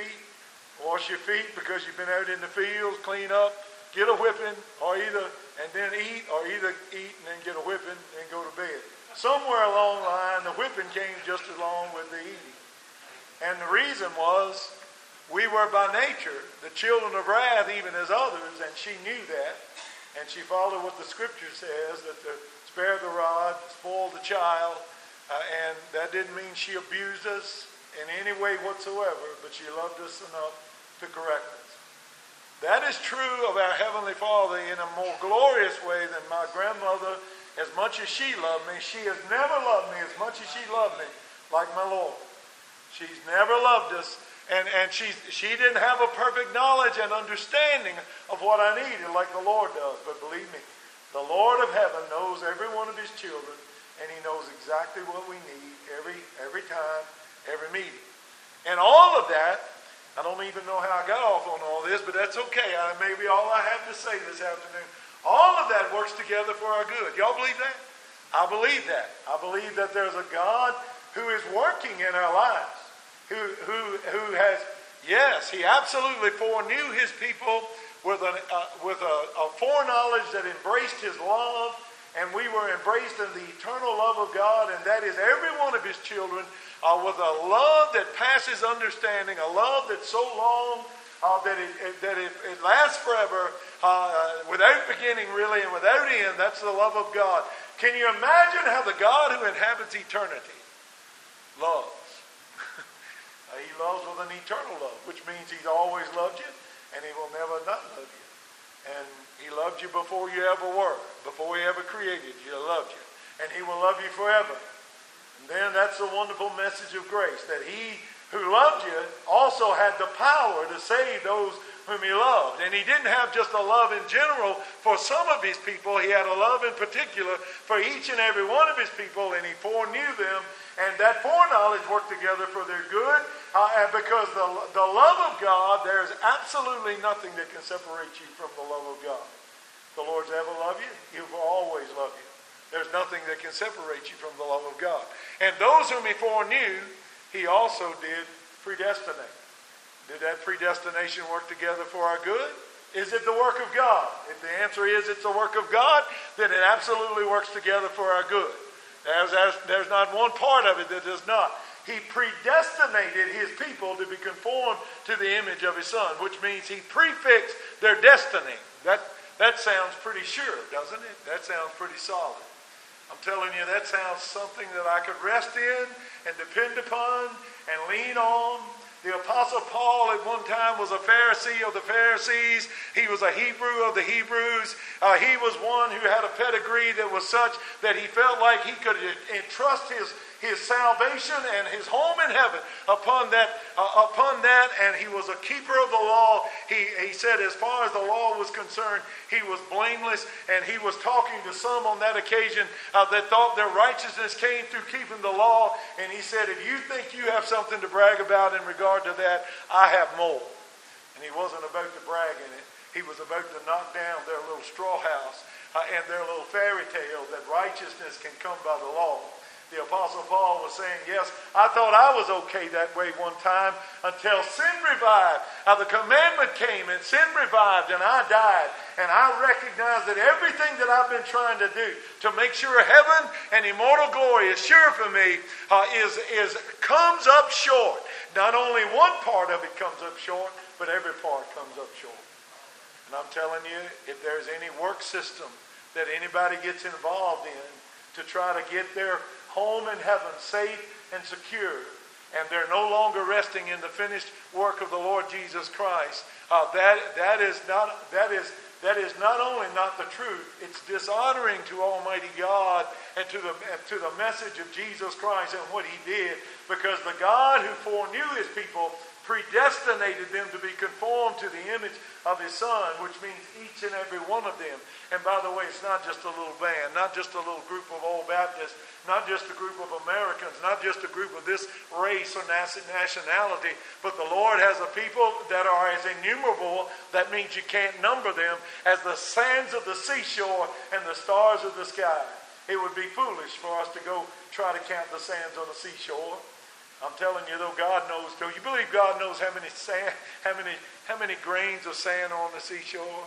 feet because you've been out in the fields, clean up, get a whipping, and then eat, or either eat and then get a whipping and go to bed. Somewhere along the line, the whipping came just along with the eating. And the reason was we were by nature the children of wrath, even as others, and she knew that. And she followed what the scripture says, that to spare the rod, spoil the child. And that didn't mean she abused us in any way whatsoever, but she loved us enough to correct us. That is true of our Heavenly Father in a more glorious way than my grandmother. As much as she loved me, she has never loved me as much as she loved me like my Lord. She's never loved us. And she didn't have a perfect knowledge and understanding of what I needed like the Lord does. But believe me, the Lord of heaven knows every one of his children, and he knows exactly what we need every time, every meeting. And all of that, I don't even know how I got off on all this, but that's okay. Maybe all I have to say this afternoon. All of that works together for our good. Y'all believe that? I believe that. I believe that there's a God who is working in our lives. Who has, yes, he absolutely foreknew his people with a foreknowledge that embraced his love, and we were embraced in the eternal love of God, and that is every one of his children with a love that passes understanding, a love that's so long that it lasts forever, without beginning really and without end. That's the love of God. Can you imagine how the God who inhabits eternity loves? He loves with an eternal love, which means he's always loved you, and he will never not love you. And he loved you before you ever were. Before he ever created you, he loved you. And he will love you forever. And then that's the wonderful message of grace, that he who loved you also had the power to save those whom he loved. And he didn't have just a love in general for some of his people. He had a love in particular for each and every one of his people, and he foreknew them. And that foreknowledge worked together for their good. Because the love of God, there's absolutely nothing that can separate you from the love of God. The Lord's ever loved you. He will always love you. There's nothing that can separate you from the love of God. And those whom he foreknew, he also did predestinate. Did that predestination work together for our good? Is it the work of God? If the answer is it's the work of God, then it absolutely works together for our good. There's not one part of it that does not. He predestinated his people to be conformed to the image of his Son, which means he prefixed their destiny. That sounds pretty sure, doesn't it? That sounds pretty solid. I'm telling you, that sounds something that I could rest in and depend upon and lean on The Apostle Paul at one time was a Pharisee of the Pharisees. He was a Hebrew of the Hebrews. He was one who had a pedigree that was such that he felt like he could entrust his salvation and his home in heaven upon that, and he was a keeper of the law. He said as far as the law was concerned, he was blameless, and he was talking to some on that occasion that thought their righteousness came through keeping the law, and he said, if you think you have something to brag about in regard to that, I have more. And he wasn't about to brag in it. He was about to knock down their little straw house and their little fairy tale that righteousness can come by the law. The Apostle Paul was saying, yes, I thought I was okay that way one time until sin revived. The commandment came and sin revived and I died. And I recognize that everything that I've been trying to do to make sure heaven and immortal glory is sure for me comes up short. Not only one part of it comes up short, but every part comes up short. And I'm telling you, if there's any work system that anybody gets involved in to try to get their home in heaven safe and secure, and they're no longer resting in the finished work of the Lord Jesus Christ, that is not only not the truth, it's dishonoring to Almighty God and to the message of Jesus Christ and what He did, because the God who foreknew His people predestinated them to be conformed to the image of His Son, which means each and every one of them. And by the way, it's not just a little band, not just a little group of old Baptists, not just a group of Americans, not just a group of this race or nationality, but the Lord has a people that are as innumerable, that means you can't number them, as the sands of the seashore and the stars of the sky. It would be foolish for us to go try to count the sands on the seashore. I'm telling you, though, God knows. Do you believe God knows how many grains of sand are on the seashore?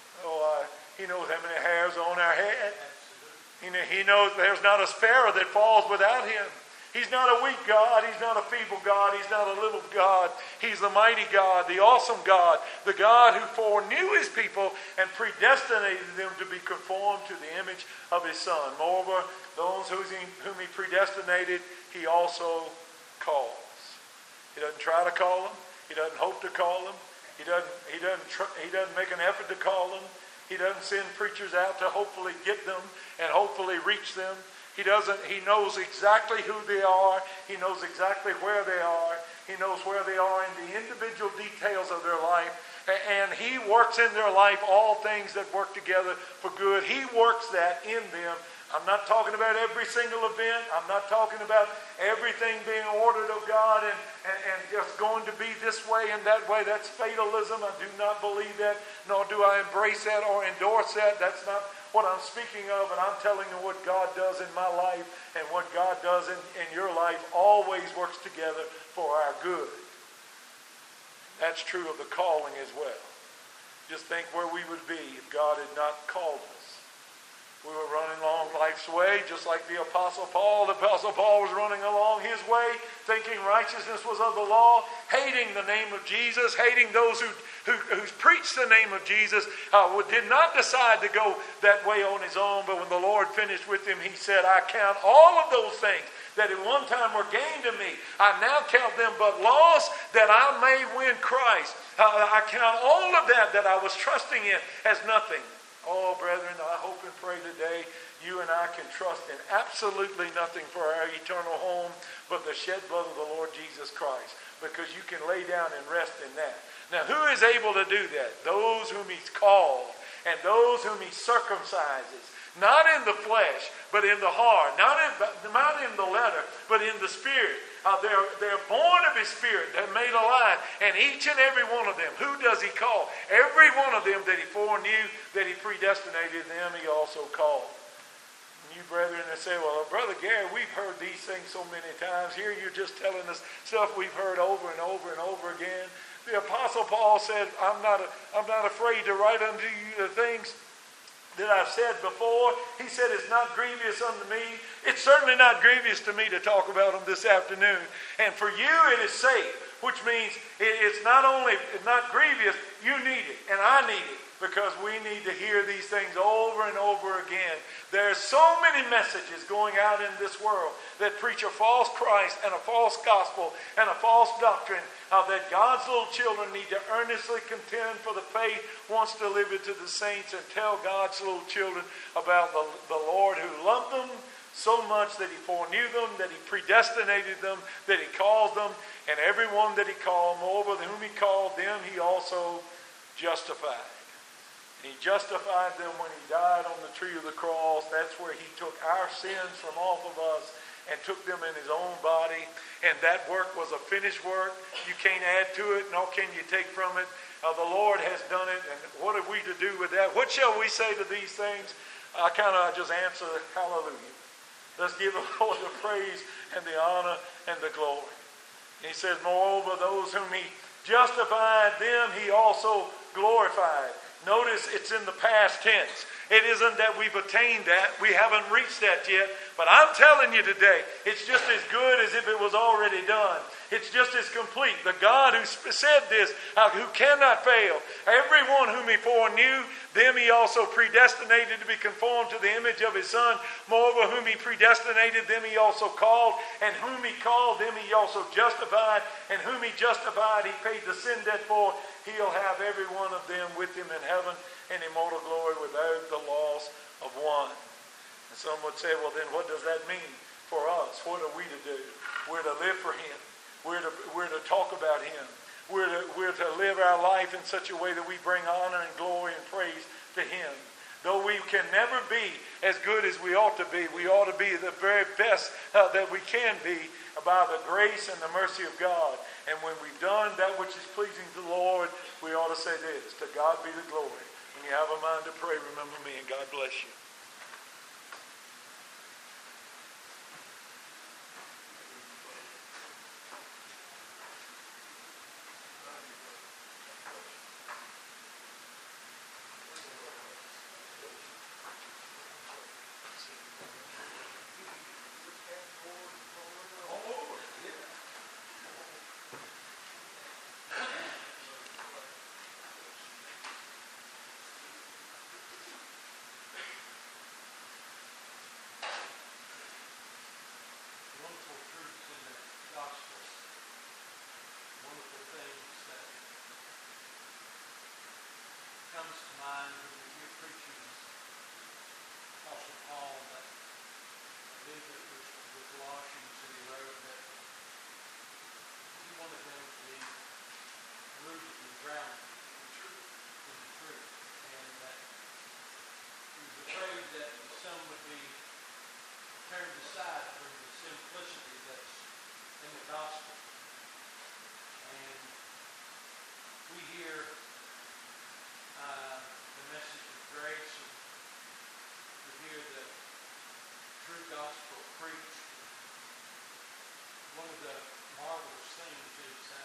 He knows how many hairs are on our head. He knows there's not a sparrow that falls without Him. He's not a weak God. He's not a feeble God. He's not a little God. He's the mighty God, the awesome God, the God who foreknew His people and predestinated them to be conformed to the image of His Son. Moreover, those whom He predestinated, He also calls. He doesn't try to call them. He doesn't hope to call them. He doesn't make an effort to call them. He doesn't send preachers out to hopefully get them and hopefully reach them. He knows exactly who they are. He knows exactly where they are. He knows where they are in the individual details of their life. And He works in their life all things that work together for good. He works that in them. I'm not talking about every single event. I'm not talking about everything being ordered of God and just going to be this way and that way. That's fatalism. I do not believe that, nor do I embrace that or endorse that. That's not what I'm speaking of. And I'm telling you what God does in my life and what God does in your life always works together for our good. That's true of the calling as well. Just think where we would be if God had not called us. We were running along life's way, just like the Apostle Paul. The Apostle Paul was running along his way, thinking righteousness was of the law, hating the name of Jesus, hating those who preached the name of Jesus, did not decide to go that way on his own. But when the Lord finished with him, he said, I count all of those things that at one time were gain to me. I now count them but loss, that I may win Christ. I count all of that I was trusting in as nothing. Oh, brethren, I hope and pray today you and I can trust in absolutely nothing for our eternal home but the shed blood of the Lord Jesus Christ, because you can lay down and rest in that. Now, who is able to do that? Those whom He's called and those whom He circumcises. Not in the flesh, but in the heart. Not in the letter, but in the spirit. They're born of His Spirit. They're made alive. And each and every one of them, who does He call? Every one of them that He foreknew, that He predestinated them, He also called. And you brethren that say, well, Brother Gary, we've heard these things so many times. Here you're just telling us stuff we've heard over and over and over again. The Apostle Paul said, I'm not afraid to write unto you the things that I've said before. He said, it's not grievous unto me. It's certainly not grievous to me to talk about them this afternoon. And for you it is safe, which means it's not only not grievous, you need it, and I need it. because we need to hear these things over and over again. There's so many messages going out in this world that preach a false Christ and a false gospel and a false doctrine that God's little children need to earnestly contend for the faith once delivered to the saints, and tell God's little children about the Lord who loved them so much that he foreknew them, that he predestinated them, that he called them, and everyone that he called, moreover whom he called, them he also justified. And he justified them when he died on the tree of the cross. That's where he took our sins from off of us and took them in his own body. And that work was a finished work. You can't add to it, nor can you take from it. The Lord has done it, and what have we to do with that? What shall we say to these things? I just answer, hallelujah. Let's give the Lord the praise and the honor and the glory. And he says, moreover, those whom he justified, them he also glorified. Notice it's in the past tense. It isn't that we've attained that. We haven't reached that yet. But I'm telling you today, it's just as good as if it was already done. It's just as complete. The God who said this, who cannot fail. Everyone whom he foreknew, them he also predestinated to be conformed to the image of his Son. Moreover, whom he predestinated, them he also called. And whom he called, them he also justified. And whom he justified, he paid the sin debt for. He'll have every one of them with him in heaven in immortal glory without the loss of one. And some would say, well, then what does that mean for us? What are we to do? We're to live for him. We're to talk about him. We're to live our life in such a way that we bring honor and glory and praise to him. Though we can never be as good as we ought to be, we ought to be the very best that we can be by the grace and the mercy of God. And when we've done that which is pleasing to the Lord, we ought to say this: to God be the glory. When you have a mind to pray, remember me, and God bless you. Wonderful truths in the gospel. Wonderful things that comes to mind when we hear preaching. Apostle Paul, that I believe it was with Colossians, and he wrote that he wanted them to be rooted and grounded in the truth, and that he was afraid that some would be turned aside from the simplicity that's in the gospel. And we hear the message of grace, and we hear the true gospel preached. One of the marvelous things is that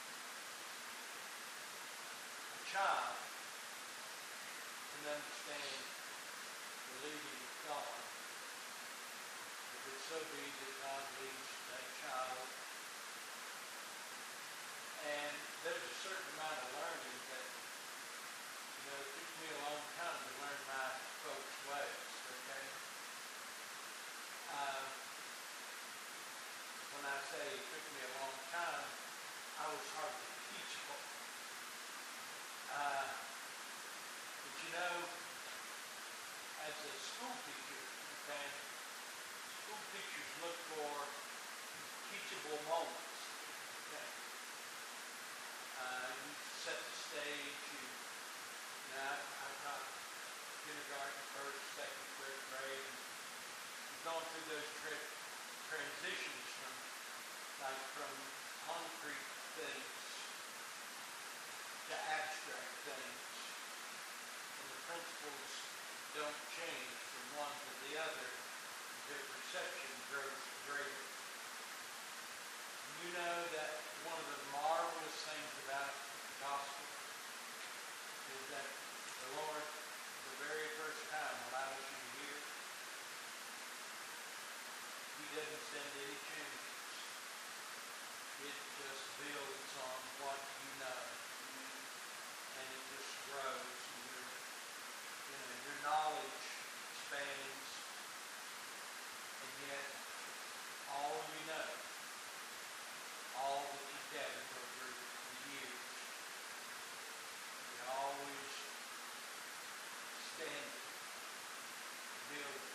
a child can understand the leading of God. If it so be that God leads that child. And there's a certain amount of learning that, it took me a long time to learn my folks' ways, okay? When I say it took me a long time, I was hardly teachable. But as a school teacher, okay, school teachers look for teachable moments. Okay? You set the stage. I taught kindergarten, first, second, third grade. You've gone through those transitions from concrete things to abstract things, and the principles don't change from one to the other. Their perception grows greater. You know that one of the marvelous things about the gospel is that the Lord, the very first time, allows you to hear. He doesn't send any changes. It just builds on what you know, and it just grows, and you're spans, and yet all you know, all that you've gathered over the years, you're always standing, building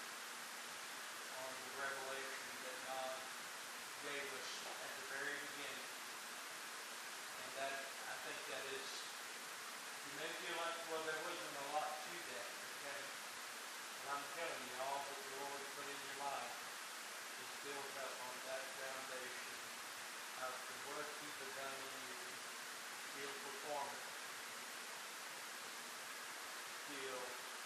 on the revelation that God gave us at the very beginning. And that, I think that is, you may feel like, well, there wasn't a lot to that, okay? But I'm telling you, all that the Lord put in your life is built up on that foundation of the work He begun in you. He'll perform it till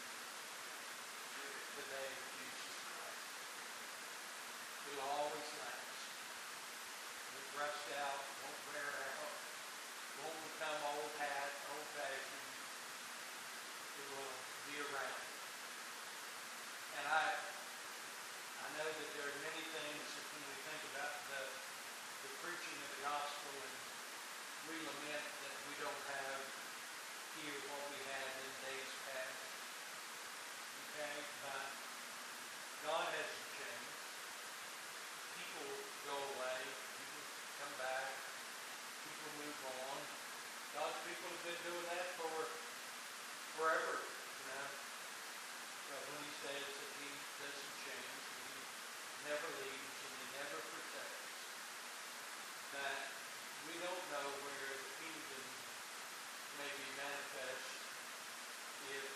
the day of Jesus Christ. It'll always last. Won't rust out, won't wear out, won't become old hat, old fashioned. It will be around. And I know that there are many things that when we think about the preaching of the gospel, and we lament that we don't have here what we had in days past. Okay? But God hasn't changed. People go away. People come back. People move on. God's people have been doing that for forever, you know. But when He says that He doesn't change, and He never leaves, and He never forsakes, that we don't know where the kingdom may be manifest if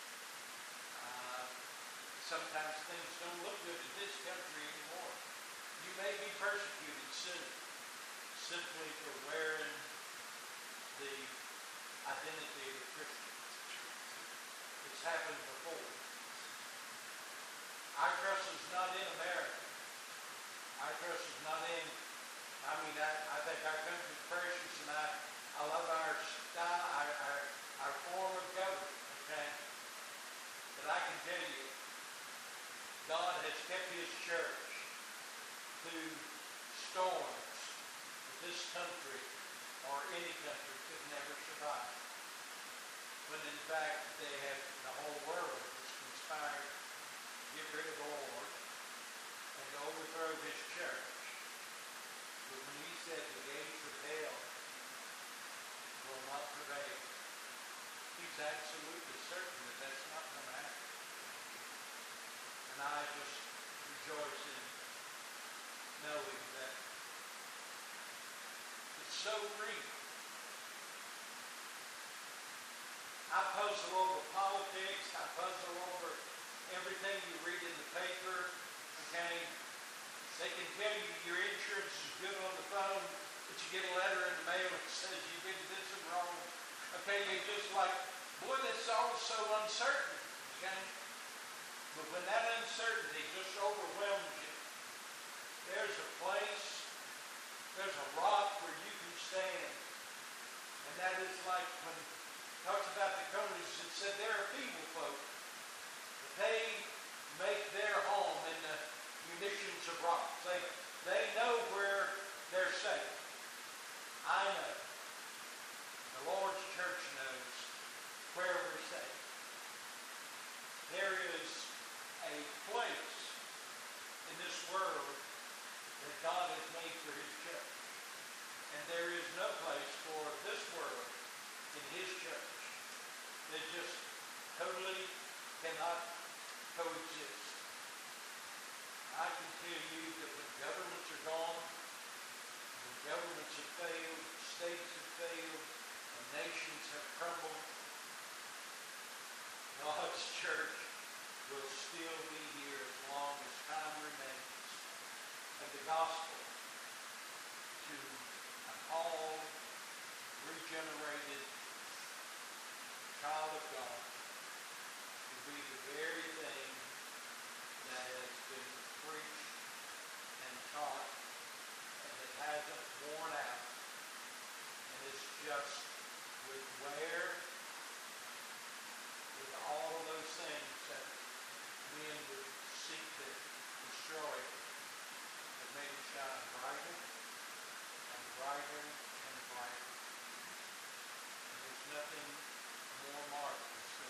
sometimes things don't look good in this country anymore. You may be persecuted soon simply for wearing the identity of a Christian. It's happened before. Our trust is not in America. Our trust is not in, I think our country's precious, and I love our style, our form of government, okay? But I can tell you, God has kept His church through storms that this country or any country could never survive. When in fact the whole world has conspired to get rid of the Lord and to overthrow His church. But when He said the gates of hell will not prevail, He's absolutely certain that that's not going to happen. And I just rejoice in knowing that it's so real. I puzzle over politics. I puzzle over everything you read in the paper. Okay? They can tell you your insurance is good on the phone, but you get a letter in the mail that says you did this and wrong. Okay? You're just like, boy, that's all so uncertain. Okay? But when that uncertainty just overwhelms you, there's a place, there's a rock where you can stand. And that is like when it talks about the Conans, it said there are feeble folk, but they make their home in the munitions of rocks. They know where they're safe. I know. The Lord's church knows where we're safe. There is a place in this world that God has made for His church. And there is no place for this world in His church that just totally cannot coexist. I can tell you that when governments are gone, when governments have failed, states have failed, and nations have crumbled, God's church will still be here as long as time remains. And the gospel to a called, regenerated child of God will be the very thing that has been preached and taught and that hasn't worn out, and it's just with all of those things that men would seek to destroy, that make it shine brighter and brighter and brighter. And there's nothing more marvelous than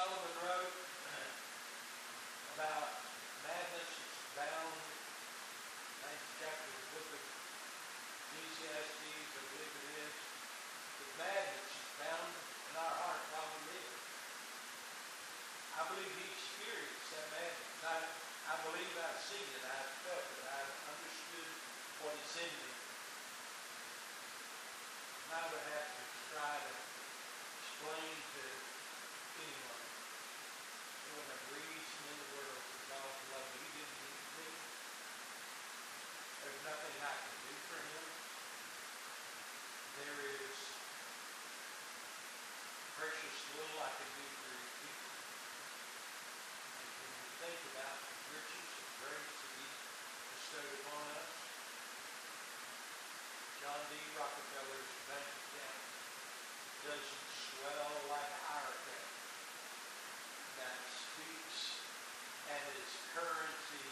Solomon wrote about madness is bound, 9th chapter of the book of Ecclesiastes, I believe it is, that madness is bound in our heart while we live. I believe he experienced that madness. I believe I've seen it, I've felt it, I've understood what is in me. And I would have to try to explain to anyone. There wasn't a reason in the world for God to love me. He didn't need me. There's nothing I can do for him. There is precious little I can do for his people. And when we think about the riches of grace that he bestowed upon us, John D. Rockefeller's bank account doesn't swell like our account. That speaks and is currency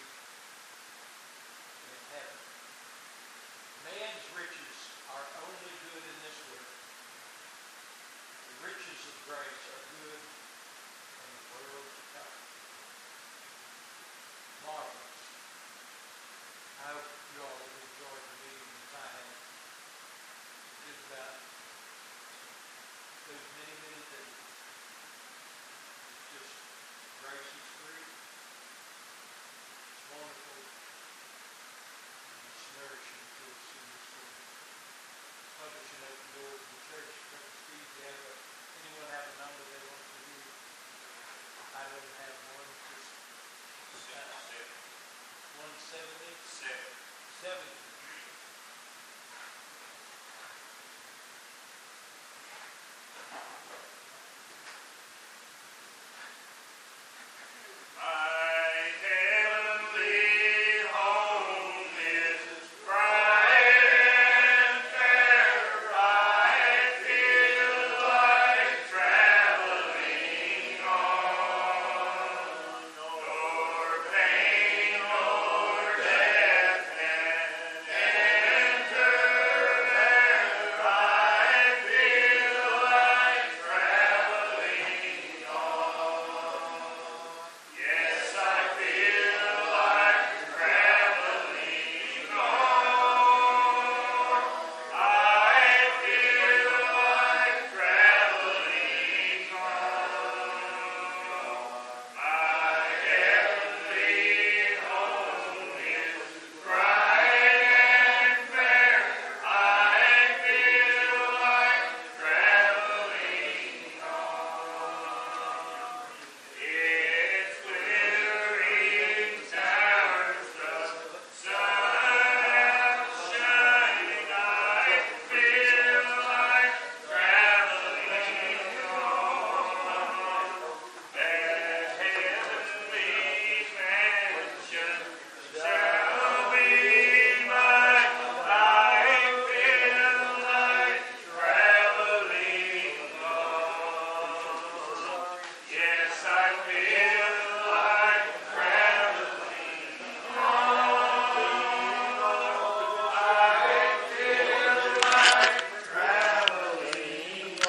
in heaven. Man's riches are only good in this world. The riches of grace are good in the world to come. Marvelous. I hope you all have enjoyed the meeting as I have. Just about those many, many things. It's just grace is free. It's wonderful. And it's nourishing to us in this world. Publishing open doors in the church. Brother Steve, do you have anyone have a number they want to do? I don't have one. Just 170? 70. I feel